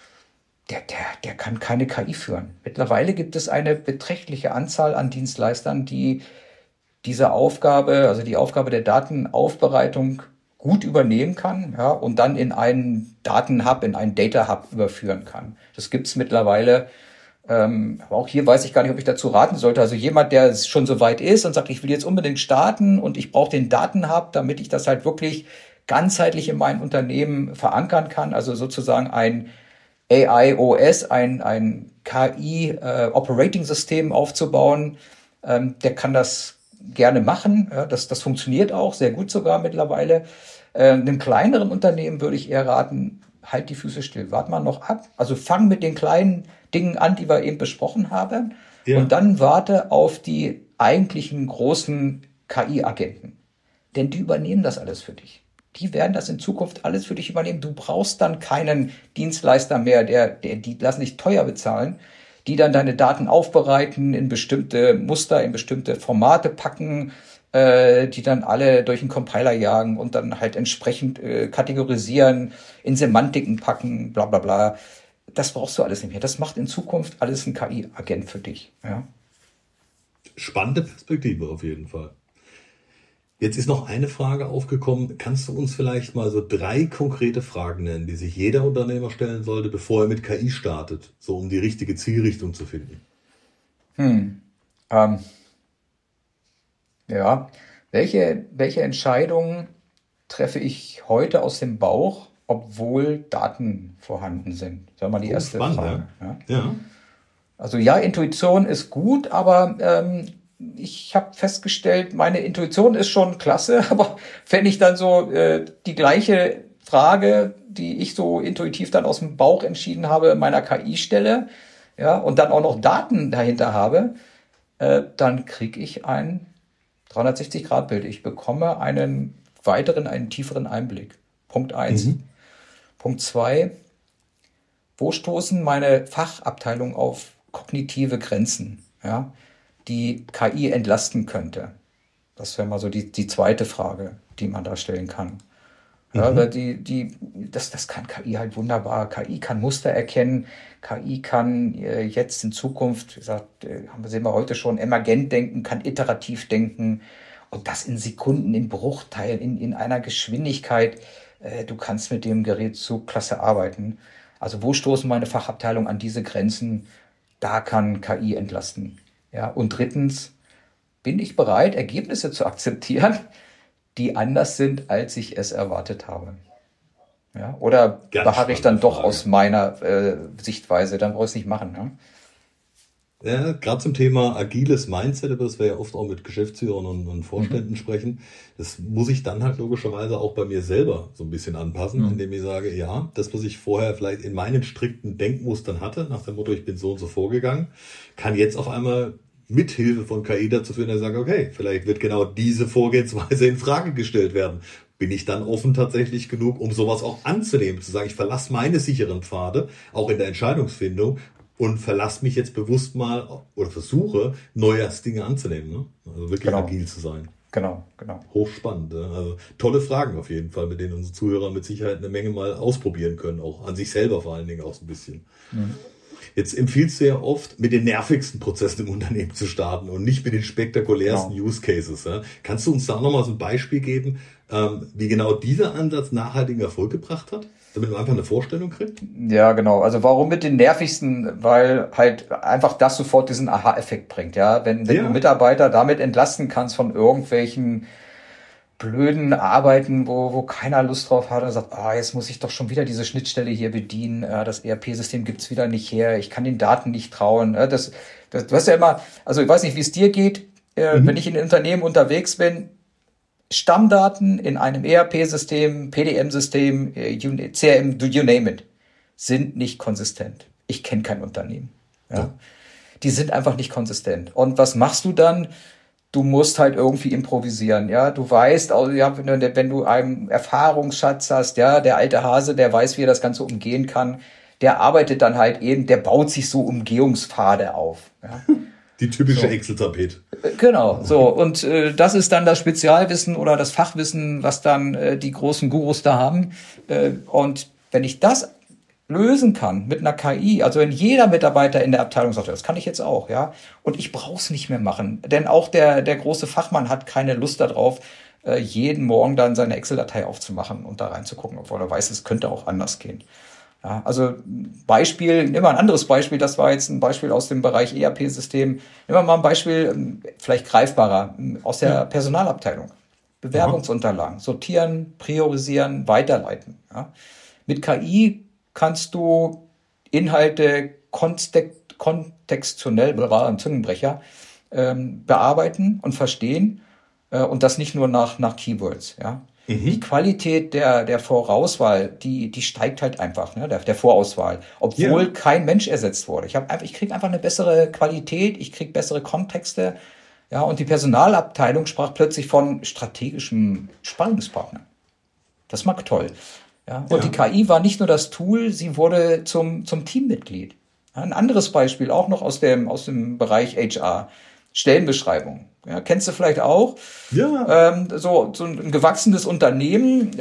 der kann keine KI führen. Mittlerweile gibt es eine beträchtliche Anzahl an Dienstleistern, die diese Aufgabe, also die Aufgabe der Datenaufbereitung gut übernehmen kann, ja, und dann in einen Datenhub, in einen Data Hub überführen kann. Das gibt's mittlerweile. Aber auch hier weiß ich gar nicht, ob ich dazu raten sollte. Also jemand, der schon so weit ist und sagt, ich will jetzt unbedingt starten und ich brauche den Datenhub, damit ich das halt wirklich ganzheitlich in mein Unternehmen verankern kann. Also sozusagen ein AI-OS, ein KI-Operating-System aufzubauen. Der kann das gerne machen. Ja, das funktioniert auch sehr gut sogar mittlerweile. Einem kleineren Unternehmen würde ich eher raten, halt die Füße still, wart mal noch ab. Also fang mit den kleinen Dingen an, die wir eben besprochen haben. Ja. Und dann warte auf die eigentlichen großen KI-Agenten. Denn die übernehmen das alles für dich. Die werden das in Zukunft alles für dich übernehmen. Du brauchst dann keinen Dienstleister mehr, die lassen dich teuer bezahlen, die dann deine Daten aufbereiten, in bestimmte Muster, in bestimmte Formate packen, die dann alle durch einen Compiler jagen und dann halt entsprechend kategorisieren, in Semantiken packen, bla bla bla. Das brauchst du alles nicht mehr. Das macht in Zukunft alles ein KI-Agent für dich. Ja. Spannende Perspektive auf jeden Fall. Jetzt ist noch eine Frage aufgekommen. Kannst du uns vielleicht mal so 3 konkrete Fragen nennen, die sich jeder Unternehmer stellen sollte, bevor er mit KI startet, so um die richtige Zielrichtung zu finden? Ja, welche Entscheidungen treffe ich heute aus dem Bauch, obwohl Daten vorhanden sind? Das war mal die erste spannend, Frage. Ja. Also ja, Intuition ist gut, aber ich habe festgestellt, meine Intuition ist schon klasse, aber wenn ich dann so die gleiche Frage, die ich so intuitiv dann aus dem Bauch entschieden habe, meiner KI stelle, ja, und dann auch noch Daten dahinter habe, dann kriege ich ein 360-Grad-Bild. Ich bekomme einen tieferen Einblick. Punkt 1. Punkt 2, wo stoßen meine Fachabteilungen auf kognitive Grenzen, ja, die KI entlasten könnte? Das wäre mal so die zweite Frage, die man da stellen kann. Ja, weil das kann KI halt wunderbar. KI kann Muster erkennen. KI kann jetzt in Zukunft, wie gesagt, sehen wir heute schon, emergent denken, kann iterativ denken. Und das in Sekunden, in Bruchteilen, in einer Geschwindigkeit. Du kannst mit dem Gerät so klasse arbeiten. Also wo stoßen meine Fachabteilung an diese Grenzen? Da kann KI entlasten. Ja, und drittens, bin ich bereit, Ergebnisse zu akzeptieren, die anders sind, als ich es erwartet habe? Ja, oder beharre ich dann doch aus meiner Sichtweise? Dann brauche ich es nicht machen. Ne? Ja, gerade zum Thema agiles Mindset, über das wir ja oft auch mit Geschäftsführern und Vorständen sprechen, das muss ich dann halt logischerweise auch bei mir selber so ein bisschen anpassen, indem ich sage, ja, das, was ich vorher vielleicht in meinen strikten Denkmustern hatte, nach dem Motto, ich bin so und so vorgegangen, kann jetzt auf einmal mit Hilfe von KI dazu führen, dass ich sage, okay, vielleicht wird genau diese Vorgehensweise in Frage gestellt werden. Bin ich dann offen tatsächlich genug, um sowas auch anzunehmen, zu sagen, ich verlasse meine sicheren Pfade, auch in der Entscheidungsfindung, und verlasse mich jetzt bewusst mal oder versuche, Dinge anzunehmen. Ne? Also wirklich agil zu sein. Genau. Hochspannend. Ne? Also tolle Fragen auf jeden Fall, mit denen unsere Zuhörer mit Sicherheit eine Menge mal ausprobieren können. Auch an sich selber vor allen Dingen auch so ein bisschen. Jetzt empfiehlst du ja oft, mit den nervigsten Prozessen im Unternehmen zu starten und nicht mit den spektakulärsten Use Cases. Ja? Kannst du uns da nochmal so ein Beispiel geben, wie genau dieser Ansatz nachhaltigen Erfolg gebracht hat? Damit man einfach eine Vorstellung kriegt? Ja, genau. Also warum mit den nervigsten? Weil halt einfach das sofort diesen Aha-Effekt bringt. Ja, wenn du Mitarbeiter damit entlasten kannst von irgendwelchen blöden Arbeiten, wo keiner Lust drauf hat und sagt, jetzt muss ich doch schon wieder diese Schnittstelle hier bedienen. Das ERP-System gibt's wieder nicht her. Ich kann den Daten nicht trauen. Du hast ja immer, also ich weiß nicht, wie es dir geht, wenn ich in einem Unternehmen unterwegs bin, Stammdaten in einem ERP-System, PDM-System, CRM, you name it, sind nicht konsistent. Ich kenne kein Unternehmen. Ja. Die sind einfach nicht konsistent. Und was machst du dann? Du musst halt irgendwie improvisieren. Ja, du weißt, wenn du einen Erfahrungsschatz hast, ja, der alte Hase, der weiß, wie er das Ganze umgehen kann, der arbeitet dann halt eben, der baut sich so Umgehungspfade auf. Ja. Die typische Excel-Tapete. Genau, so. Und das ist dann das Spezialwissen oder das Fachwissen, was dann die großen Gurus da haben. Und wenn ich das lösen kann mit einer KI, also wenn jeder Mitarbeiter in der Abteilung sagt, das kann ich jetzt auch, ja, und ich brauche es nicht mehr machen, denn auch der große Fachmann hat keine Lust darauf, jeden Morgen dann seine Excel-Datei aufzumachen und da reinzugucken, obwohl er weiß, es könnte auch anders gehen. Ja, also Beispiel, nehmen wir ein anderes Beispiel, das war jetzt ein Beispiel aus dem Bereich ERP-System. Nehmen wir mal ein Beispiel, vielleicht greifbarer, aus der Personalabteilung. Bewerbungsunterlagen, sortieren, priorisieren, weiterleiten. Ja. Mit KI kannst du Inhalte kontextionell, ein Zungenbrecher, bearbeiten und verstehen und das nicht nur nach Keywords, ja. Die Qualität der Vorauswahl, die steigt halt einfach, ne, der Vorauswahl, obwohl kein Mensch ersetzt wurde. Ich kriege einfach eine bessere Qualität, ich kriege bessere Kontexte, ja, und die Personalabteilung sprach plötzlich von strategischem Spannungspartner. Das mag toll. Ja, und die KI war nicht nur das Tool, sie wurde zum Teammitglied. Ja, ein anderes Beispiel auch noch aus dem Bereich HR. Stellenbeschreibung. Ja, kennst du vielleicht auch? Ja. So ein gewachsenes Unternehmen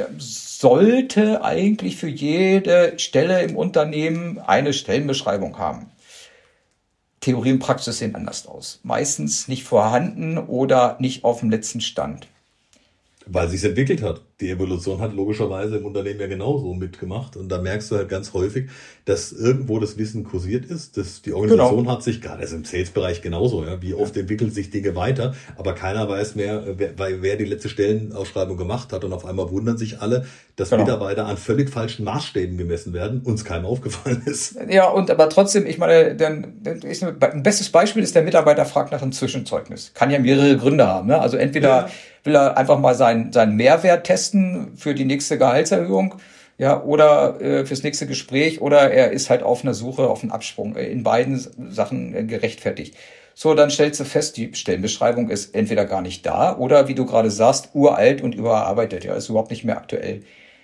sollte eigentlich für jede Stelle im Unternehmen eine Stellenbeschreibung haben. Theorie und Praxis sehen anders aus. Meistens nicht vorhanden oder nicht auf dem letzten Stand. Weil sie es entwickelt hat. Die Evolution hat logischerweise im Unternehmen ja genauso mitgemacht. Und da merkst du halt ganz häufig, dass irgendwo das Wissen kursiert ist. Dass die Organisation hat sich, gerade also im Sales-Bereich genauso, ja, wie oft entwickeln sich Dinge weiter, aber keiner weiß mehr, wer die letzte Stellenausschreibung gemacht hat. Und auf einmal wundern sich alle, dass Mitarbeiter an völlig falschen Maßstäben gemessen werden, uns keinem aufgefallen ist. Ja, und aber trotzdem, ich meine, ein bestes Beispiel ist, der Mitarbeiter fragt nach einem Zwischenzeugnis. Kann ja mehrere Gründe haben. Ne? Also entweder will er einfach mal seinen Mehrwert testen für die nächste Gehaltserhöhung, ja, oder fürs nächste Gespräch, oder er ist halt auf einer Suche, auf einen Absprung. In beiden Sachen gerechtfertigt. So, dann stellst du fest, die Stellenbeschreibung ist entweder gar nicht da oder, wie du gerade sagst, uralt und überarbeitet. Ja, ist überhaupt nicht mehr aktuell.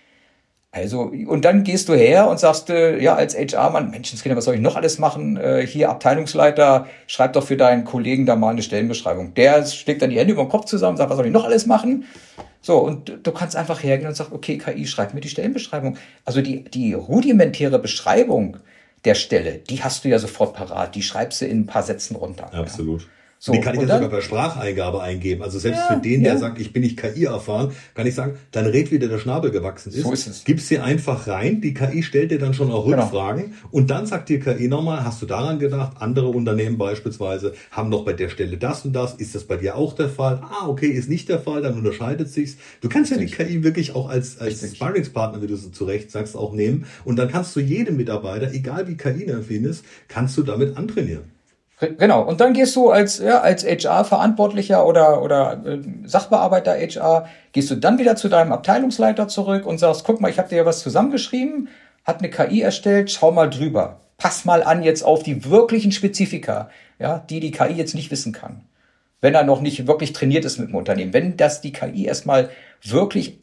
Also, und dann gehst du her und sagst, ja, als HR-Mann, Menschenskinder, was soll ich noch alles machen? Hier, Abteilungsleiter, schreib doch für deinen Kollegen da mal eine Stellenbeschreibung. Der schlägt dann die Hände über den Kopf zusammen, sagt, was soll ich noch alles machen? So, und du kannst einfach hergehen und sagst, okay, KI, schreib mir die Stellenbeschreibung. Also die rudimentäre Beschreibung der Stelle, die hast du ja sofort parat. Die schreibst du in ein paar Sätzen runter. Absolut. Ja. So, die kann ich dann sogar per Spracheingabe eingeben. Also selbst für den, der sagt, ich bin nicht KI erfahren, kann ich sagen, dann red, wie dir der Schnabel gewachsen ist. So ist es. Gib's dir einfach rein. Die KI stellt dir dann schon auch Rückfragen. Und dann sagt dir KI nochmal, hast du daran gedacht? Andere Unternehmen beispielsweise haben noch bei der Stelle das und das. Ist das bei dir auch der Fall? Ah, okay, ist nicht der Fall, dann unterscheidet sich's. Du kannst ja die KI wirklich auch als Sparringspartner, wie du so zu Recht sagst, auch nehmen. Und dann kannst du jedem Mitarbeiter, egal wie KI-affin ist, kannst du damit antrainieren. Genau, und dann gehst du als HR-Verantwortlicher oder Sachbearbeiter HR, gehst du dann wieder zu deinem Abteilungsleiter zurück und sagst, guck mal, ich habe dir ja was zusammengeschrieben, hat eine KI erstellt, schau mal drüber. Pass mal an jetzt auf die wirklichen Spezifika, ja, die KI jetzt nicht wissen kann. Wenn er noch nicht wirklich trainiert ist mit dem Unternehmen. Wenn das die KI erstmal wirklich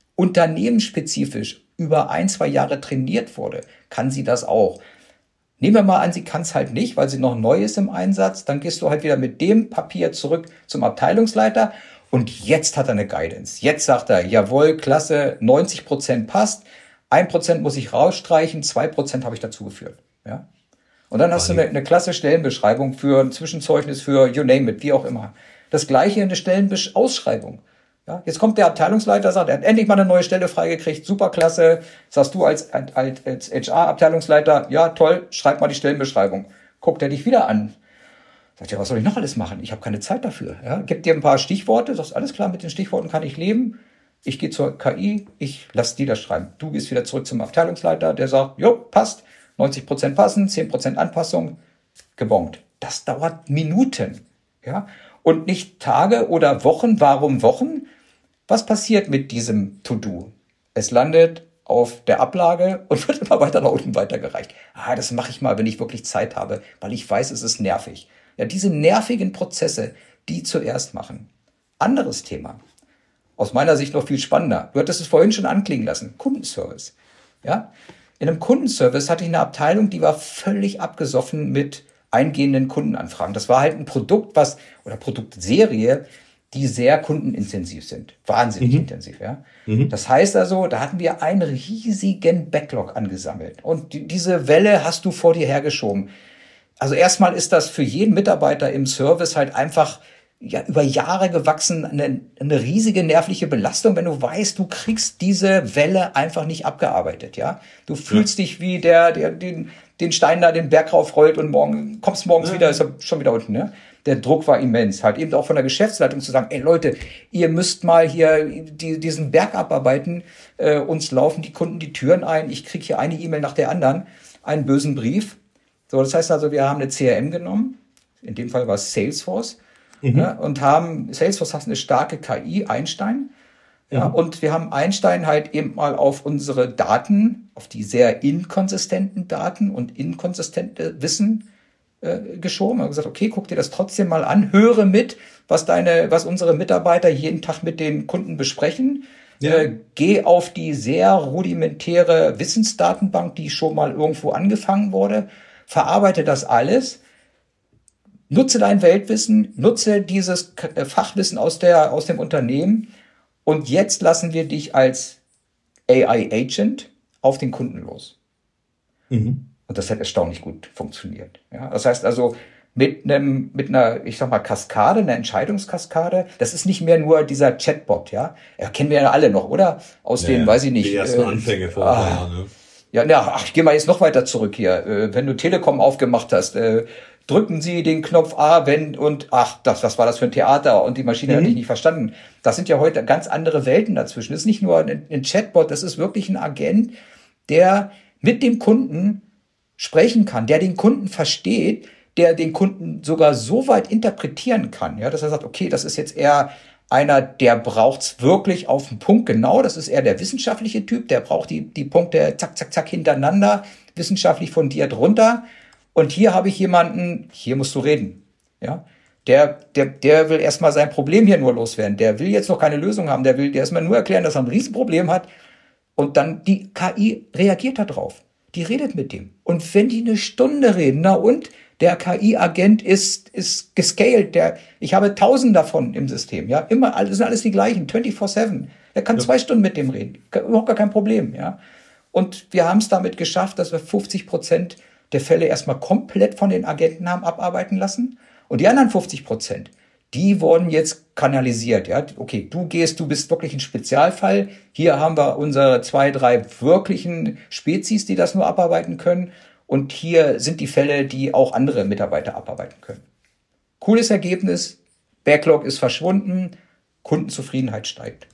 unternehmensspezifisch über 1-2 Jahre trainiert wurde, kann sie das auch. Nehmen wir mal an, sie kann es halt nicht, weil sie noch neu ist im Einsatz. Dann gehst du halt wieder mit dem Papier zurück zum Abteilungsleiter und jetzt hat er eine Guidance. Jetzt sagt er, jawohl, klasse, 90% passt, 1% muss ich rausstreichen, 2% habe ich dazugeführt. Ja? Und dann hast du eine klasse Stellenbeschreibung für ein Zwischenzeugnis, für you name it, wie auch immer. Das gleiche in der Stellenausschreibung. Ja, jetzt kommt der Abteilungsleiter, sagt, er hat endlich mal eine neue Stelle freigekriegt, super klasse. Sagst du als HR-Abteilungsleiter, ja toll, schreib mal die Stellenbeschreibung. Guckt er dich wieder an. Sagt ja, was soll ich noch alles machen? Ich habe keine Zeit dafür. Ja, gibt dir ein paar Stichworte, sagst, alles klar, mit den Stichworten kann ich leben. Ich gehe zur KI, ich lasse die das schreiben. Du gehst wieder zurück zum Abteilungsleiter, der sagt, jo, passt, 90% passen, 10% Anpassung, gebongt. Das dauert Minuten. Ja, und nicht Tage oder Wochen. Warum Wochen? Was passiert mit diesem To-Do? Es landet auf der Ablage und wird immer weiter nach unten weitergereicht. Das mache ich mal, wenn ich wirklich Zeit habe, weil ich weiß, es ist nervig. Ja, diese nervigen Prozesse, die zuerst machen. Anderes Thema. Aus meiner Sicht noch viel spannender. Du hattest es vorhin schon anklingen lassen. Kundenservice. Ja? In einem Kundenservice hatte ich eine Abteilung, die war völlig abgesoffen mit eingehenden Kundenanfragen. Das war halt ein Produkt, oder Produktserie, die sehr kundenintensiv sind. Wahnsinnig intensiv, ja. Das heißt also, da hatten wir einen riesigen Backlog angesammelt. Und diese Welle hast du vor dir hergeschoben. Also erstmal ist das für jeden Mitarbeiter im Service halt einfach über Jahre gewachsen, eine riesige nervliche Belastung, wenn du weißt, du kriegst diese Welle einfach nicht abgearbeitet, ja. Du fühlst dich wie der den Stein da den Berg raufrollt und kommst morgens wieder, ist er schon wieder unten, ne? Der Druck war immens. Halt eben auch von der Geschäftsleitung zu sagen, ey Leute, ihr müsst mal hier diesen Berg abarbeiten, uns laufen die Kunden die Türen ein, ich kriege hier eine E-Mail nach der anderen, einen bösen Brief. So, das heißt also, wir haben eine CRM genommen, in dem Fall war es Salesforce, und Salesforce hat eine starke KI, Einstein, ja, und wir haben Einstein halt eben mal auf unsere Daten, auf die sehr inkonsistenten Daten und inkonsistente Wissen geschoben. Wir haben gesagt, okay, guck dir das trotzdem mal an, höre mit, was unsere Mitarbeiter jeden Tag mit den Kunden besprechen. Ja. Geh auf die sehr rudimentäre Wissensdatenbank, die schon mal irgendwo angefangen wurde, verarbeite das alles, nutze dein Weltwissen, nutze dieses Fachwissen aus dem Unternehmen und jetzt lassen wir dich als AI-Agent auf den Kunden los. Und das hat erstaunlich gut funktioniert. Ja, das heißt also, mit einer, ich sag mal, Kaskade, einer Entscheidungskaskade. Das ist nicht mehr nur dieser Chatbot, ja. Kennen wir ja alle noch, oder? Aus den, weiß ich nicht. Die ersten Anfänge vor ein paar Jahren, ne? Ja, ich gehe mal jetzt noch weiter zurück hier. Wenn du Telekom aufgemacht hast, drücken Sie den Knopf A, was war das für ein Theater? Und die Maschine hat dich nicht verstanden. Das sind ja heute ganz andere Welten dazwischen. Das ist nicht nur ein Chatbot, das ist wirklich ein Agent, der mit dem Kunden sprechen kann, der den Kunden versteht, der den Kunden sogar so weit interpretieren kann, ja, dass er sagt, okay, das ist jetzt eher einer, der braucht's wirklich auf den Punkt genau. Das ist eher der wissenschaftliche Typ, der braucht die Punkte zack, zack, zack hintereinander, wissenschaftlich fundiert runter. Und hier habe ich jemanden, hier musst du reden. Ja, der will erstmal sein Problem hier nur loswerden. Der will jetzt noch keine Lösung haben. Der will dir erstmal nur erklären, dass er ein Riesenproblem hat. Und dann die KI reagiert da drauf. Die redet mit dem. Und wenn die eine Stunde reden, na und? Der KI-Agent ist gescaled. Ich habe 1000 davon im System. Ja, immer, das sind alles die gleichen, 24/7. Der kann 2 Stunden mit dem reden. Überhaupt gar kein Problem. Ja. Und wir haben es damit geschafft, dass wir 50% der Fälle erstmal komplett von den Agenten haben abarbeiten lassen. Und die anderen 50%, die wurden jetzt kanalisiert. Ja, okay, du bist wirklich ein Spezialfall. Hier haben wir unsere 2, 3 wirklichen Spezies, die das nur abarbeiten können. Und hier sind die Fälle, die auch andere Mitarbeiter abarbeiten können. Cooles Ergebnis. Backlog ist verschwunden. Kundenzufriedenheit steigt.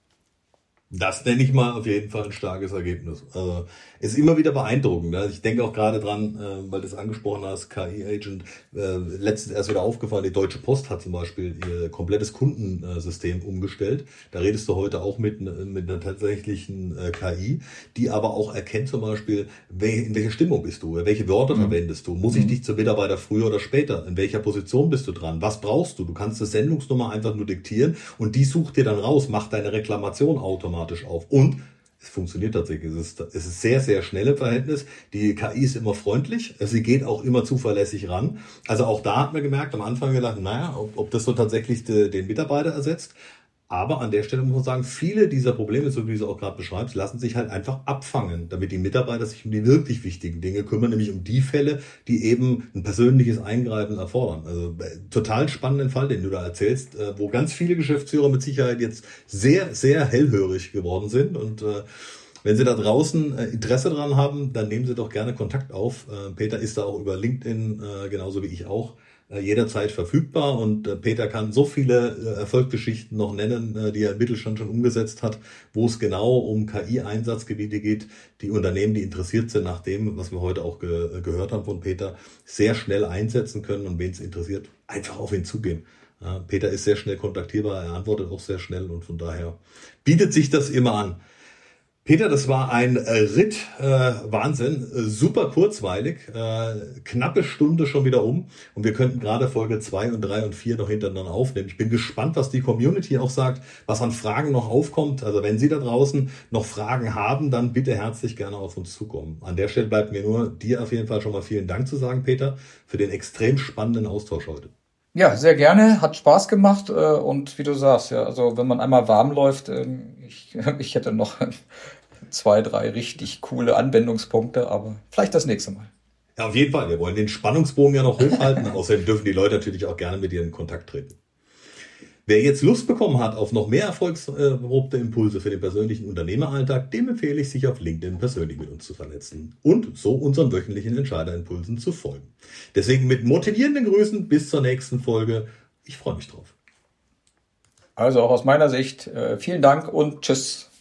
Das nenne ich mal auf jeden Fall ein starkes Ergebnis. Also ist immer wieder beeindruckend. Ne? Ich denke auch gerade dran, weil du es angesprochen hast, KI-Agent, letztens erst wieder aufgefallen, die Deutsche Post hat zum Beispiel ihr komplettes Kundensystem umgestellt. Da redest du heute auch mit einer tatsächlichen KI, die aber auch erkennt zum Beispiel, in welcher Stimmung bist du, welche Wörter verwendest du, muss ich dich zum Mitarbeiter früher oder später, in welcher Position bist du dran, was brauchst du? Du kannst eine Sendungsnummer einfach nur diktieren und die sucht dir dann raus, macht deine Reklamation automatisch auf. Und es funktioniert tatsächlich. Es ist sehr, sehr schnell im Verhältnis. Die KI ist immer freundlich. Sie geht auch immer zuverlässig ran. Also auch da hat man gemerkt, am Anfang gedacht, ob das so tatsächlich den Mitarbeiter ersetzt. Aber an der Stelle muss man sagen, viele dieser Probleme, so wie du es auch gerade beschreibst, lassen sich halt einfach abfangen, damit die Mitarbeiter sich um die wirklich wichtigen Dinge kümmern, nämlich um die Fälle, die eben ein persönliches Eingreifen erfordern. Also total spannenden Fall, den du da erzählst, wo ganz viele Geschäftsführer mit Sicherheit jetzt sehr, sehr hellhörig geworden sind. Und wenn Sie da draußen Interesse dran haben, dann nehmen Sie doch gerne Kontakt auf. Peter ist da auch über LinkedIn, genauso wie ich auch, jederzeit verfügbar und Peter kann so viele Erfolgsgeschichten noch nennen, die er im Mittelstand schon umgesetzt hat, wo es genau um KI-Einsatzgebiete geht, die Unternehmen, die interessiert sind, nach dem, was wir heute auch gehört haben von Peter, sehr schnell einsetzen können und wen es interessiert, einfach auf ihn zugehen. Peter ist sehr schnell kontaktierbar, er antwortet auch sehr schnell und von daher bietet sich das immer an. Peter, das war ein Ritt, Wahnsinn, super kurzweilig, knappe Stunde schon wieder um und wir könnten gerade Folge 2 und 3 und 4 noch hintereinander aufnehmen. Ich bin gespannt, was die Community auch sagt, was an Fragen noch aufkommt. Also wenn Sie da draußen noch Fragen haben, dann bitte herzlich gerne auf uns zukommen. An der Stelle bleibt mir nur dir auf jeden Fall schon mal vielen Dank zu sagen, Peter, für den extrem spannenden Austausch heute. Ja, sehr gerne, hat Spaß gemacht und wie du sagst, ja, also wenn man einmal warm läuft, ich hätte noch 2, 3 richtig coole Anwendungspunkte, aber vielleicht das nächste Mal. Ja, auf jeden Fall, wir wollen den Spannungsbogen ja noch hochhalten, außerdem dürfen die Leute natürlich auch gerne mit dir in Kontakt treten. Wer jetzt Lust bekommen hat auf noch mehr erfolgserprobte Impulse für den persönlichen Unternehmeralltag, dem empfehle ich, sich auf LinkedIn persönlich mit uns zu vernetzen und so unseren wöchentlichen Entscheiderimpulsen zu folgen. Deswegen mit motivierenden Grüßen bis zur nächsten Folge. Ich freue mich drauf. Also auch aus meiner Sicht vielen Dank und tschüss.